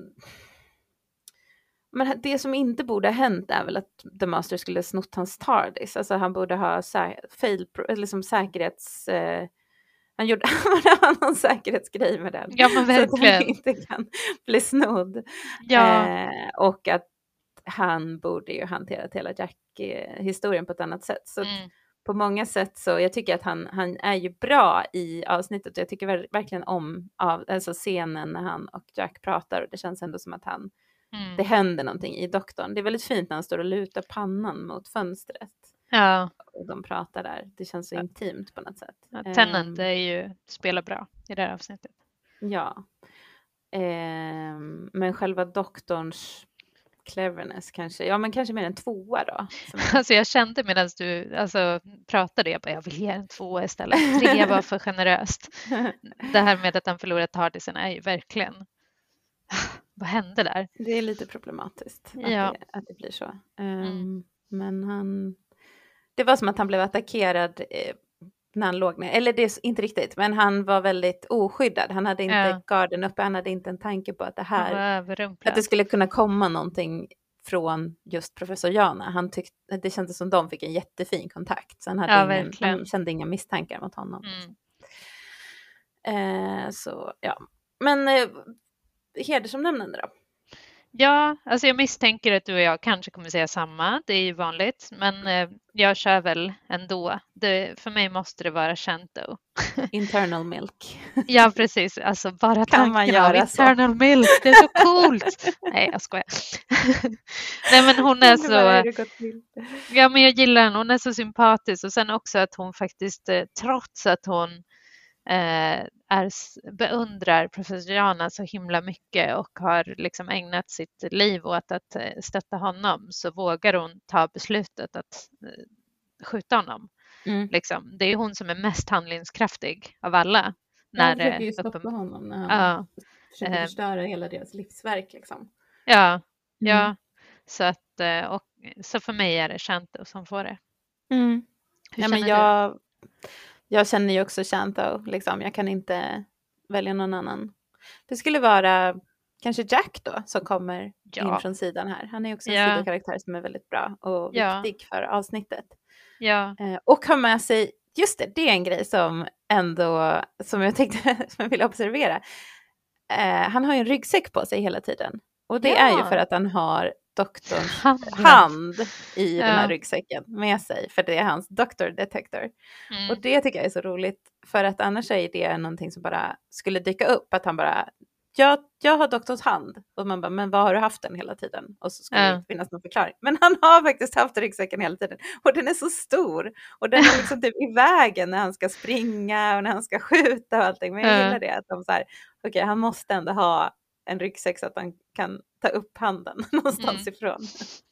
Men det som inte borde ha hänt är väl att The Master skulle snott hans TARDIS. Alltså han borde ha sä- fail, liksom säkerhets... Eh, han gjorde han någon säkerhetsgrej med den.
Ja, men verkligen.
Så att den inte kan bli snodd.
Ja.
Eh, och att han borde ju hanterat hela Jack-historien på ett annat sätt. Så
Mm.
på många sätt så, jag tycker att han, han är ju bra i avsnittet. Jag tycker ver- verkligen om av, alltså scenen när han och Jack pratar. Och det känns ändå som att han,
Mm.
det händer någonting i doktorn. Det är väldigt fint när han står och lutar pannan mot fönstret.
Ja.
Och de pratar där. Det känns så
Ja.
intimt på något sätt.
Ja, Tennant
Um,
är ju, spelar bra i det här avsnittet.
Ja. Um, men själva doktorns cleverness kanske, ja men kanske mer en tvåa då. Som...
Alltså jag kände medan du alltså, pratade, jag bara jag vill ge en tvåa istället. Tre var för generöst. Det här med att han förlorar TARDISen är ju verkligen, vad hände där?
Det är lite problematiskt att,
Ja.
det, att det blir så. Um,
Mm.
Men han, det var som att han blev attackerad eh, när han låg ner. Eller det är inte riktigt, men han var väldigt oskyddad. Han hade inte
Ja.
garden uppe, han hade inte en tanke på att det
Han
här,
var överrumplad.
att det skulle kunna komma någonting från just professor Jana. Han tyckte, det kändes som de fick en jättefin kontakt. Så han, hade
Ja,
ingen,
verkligen.
han kände inga misstankar mot honom.
Mm.
Eh, så ja, men eh, hedersomnämnande då?
Ja, alltså jag misstänker att du och jag kanske kommer säga samma. Det är ju vanligt, men eh, jag kör väl ändå. Det, för mig måste det vara Shanto.
Internal milk.
Ja, precis. Alltså bara
Kan man
tanken av
göra så?
internal milk, det är så coolt. Nej, jag skojar. Nej, men hon är
Vad har
så...
det gått till?
Ja, men jag gillar henne. Hon är så sympatisk. Och sen också att hon faktiskt, eh, trots att hon eh, är, beundrar professor Jana så himla mycket och har liksom ägnat sitt liv åt att eh, stötta honom, så vågar hon ta beslutet att eh, skjuta honom.
Mm.
Liksom. Det är hon som är mest handlingskraftig av alla.
När
När
jag försöker
det
ju stoppa
uppen-
honom när han
Ja.
försöker
Eh.
förstöra hela deras livsverk liksom.
Ja, ja.
Mm.
Så, att, eh, och, så för mig är det Shanto som får det.
Mm.
Hur
Ja,
känner
men jag, jag känner ju också Shanto, liksom. Jag kan inte välja någon annan. Det skulle vara kanske Jack då, som kommer
Ja.
in från sidan här. Han är också en
Ja.
sidokaraktär som är väldigt bra och
Ja.
viktig för avsnittet.
du? Ja,
Eh, och har med sig, just det, det är en grej som ändå, som jag tänkte, som jag ville observera. Eh, han har ju en ryggsäck på sig hela tiden. Och det
Ja.
är ju för att han har doktorns
handen.
hand i
Ja.
den här ryggsäcken med sig. För det är hans doctor detector.
Mm.
Och det tycker jag är så roligt. För att annars är det någonting som bara skulle dyka upp. Att han bara, jag, jag har doktorns hand. Och man bara, men vad har du haft den hela tiden? Och så skulle
Ja.
det inte finnas någon förklaring. Men han har faktiskt haft ryggsäcken hela tiden. Och den är så stor. Och den är liksom typ i vägen när han ska springa och när han ska skjuta och allting. Men jag
Ja.
gillar det. Att de så här, okej, okay, han måste ändå ha en ryggsäck så att han kan ta upp handen någonstans
Mm.
ifrån.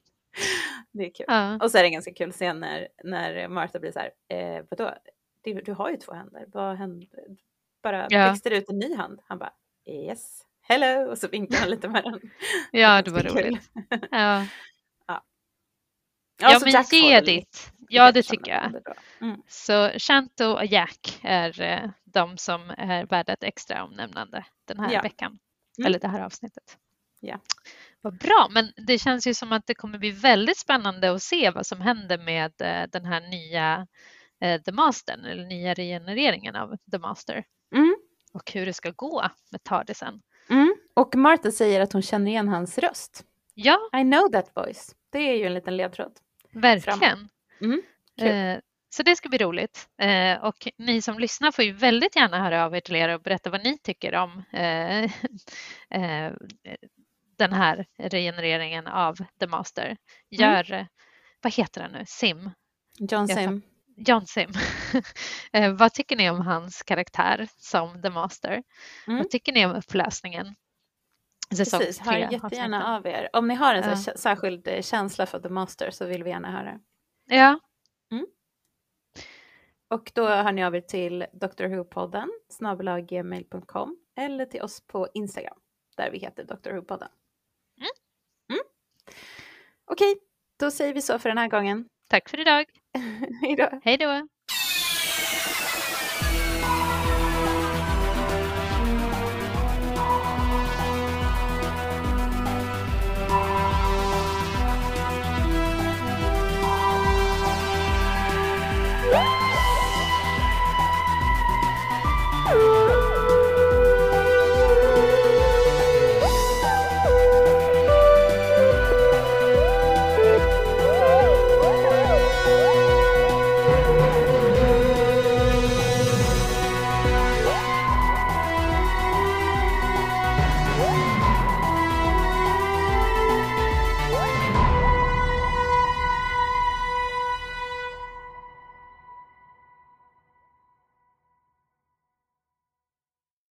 Det är kul.
Ja.
Och så är det en ganska kul scen när, när Martha blir så här, eh, vadå? Du, du har ju två händer, vad händer? Bara
Ja.
växte det ut en ny hand? Han bara, yes, hello, och så vinkar han lite med den.
Ja, det var
Ganska kul.
roligt. Ja,
Ja,
ja
så
men
Jack får
ge
väl
ditt. Ja, det
hedersomnämnande
tycker jag.
då. Mm.
Så Shanto och Jack är eh, de som är värda ett extra omnämnande den här
Ja.
veckan.
Mm.
Eller det här avsnittet.
Ja.
Vad bra, men det känns ju som att det kommer bli väldigt spännande att se vad som händer med eh, den här nya eh, The Master, eller nya regenereringen av The Master.
Mm.
Och hur det ska gå med TARDISen.
Mm. Och Martha säger att hon känner igen hans röst.
Ja,
I know that voice. Det är ju en liten ledtråd.
verkligen.
Mm. Kul.
Eh, så det ska bli roligt. Eh, och ni som lyssnar får ju väldigt gärna höra av er till er och berätta vad ni tycker om eh, eh, den här regenereringen av The Master. Gör, mm. vad heter den nu? Sim.
John Sim.
John Sim. eh, vad tycker ni om hans karaktär som The Master?
Mm.
Vad tycker ni om upplösningen? Säsong
Precis, hör
tre,
jättegärna av er. Om ni har en
ja.
så särskild känsla för The Master så vill vi gärna höra.
Ja.
Mm. Och då hör ni av er till D R Who-podden snabel-a gmail punkt com eller till oss på Instagram där vi heter D R Who-podden.
Mm.
Mm. Okej, då säger vi så för den här gången.
Tack för idag.
Hej då.
Hej då.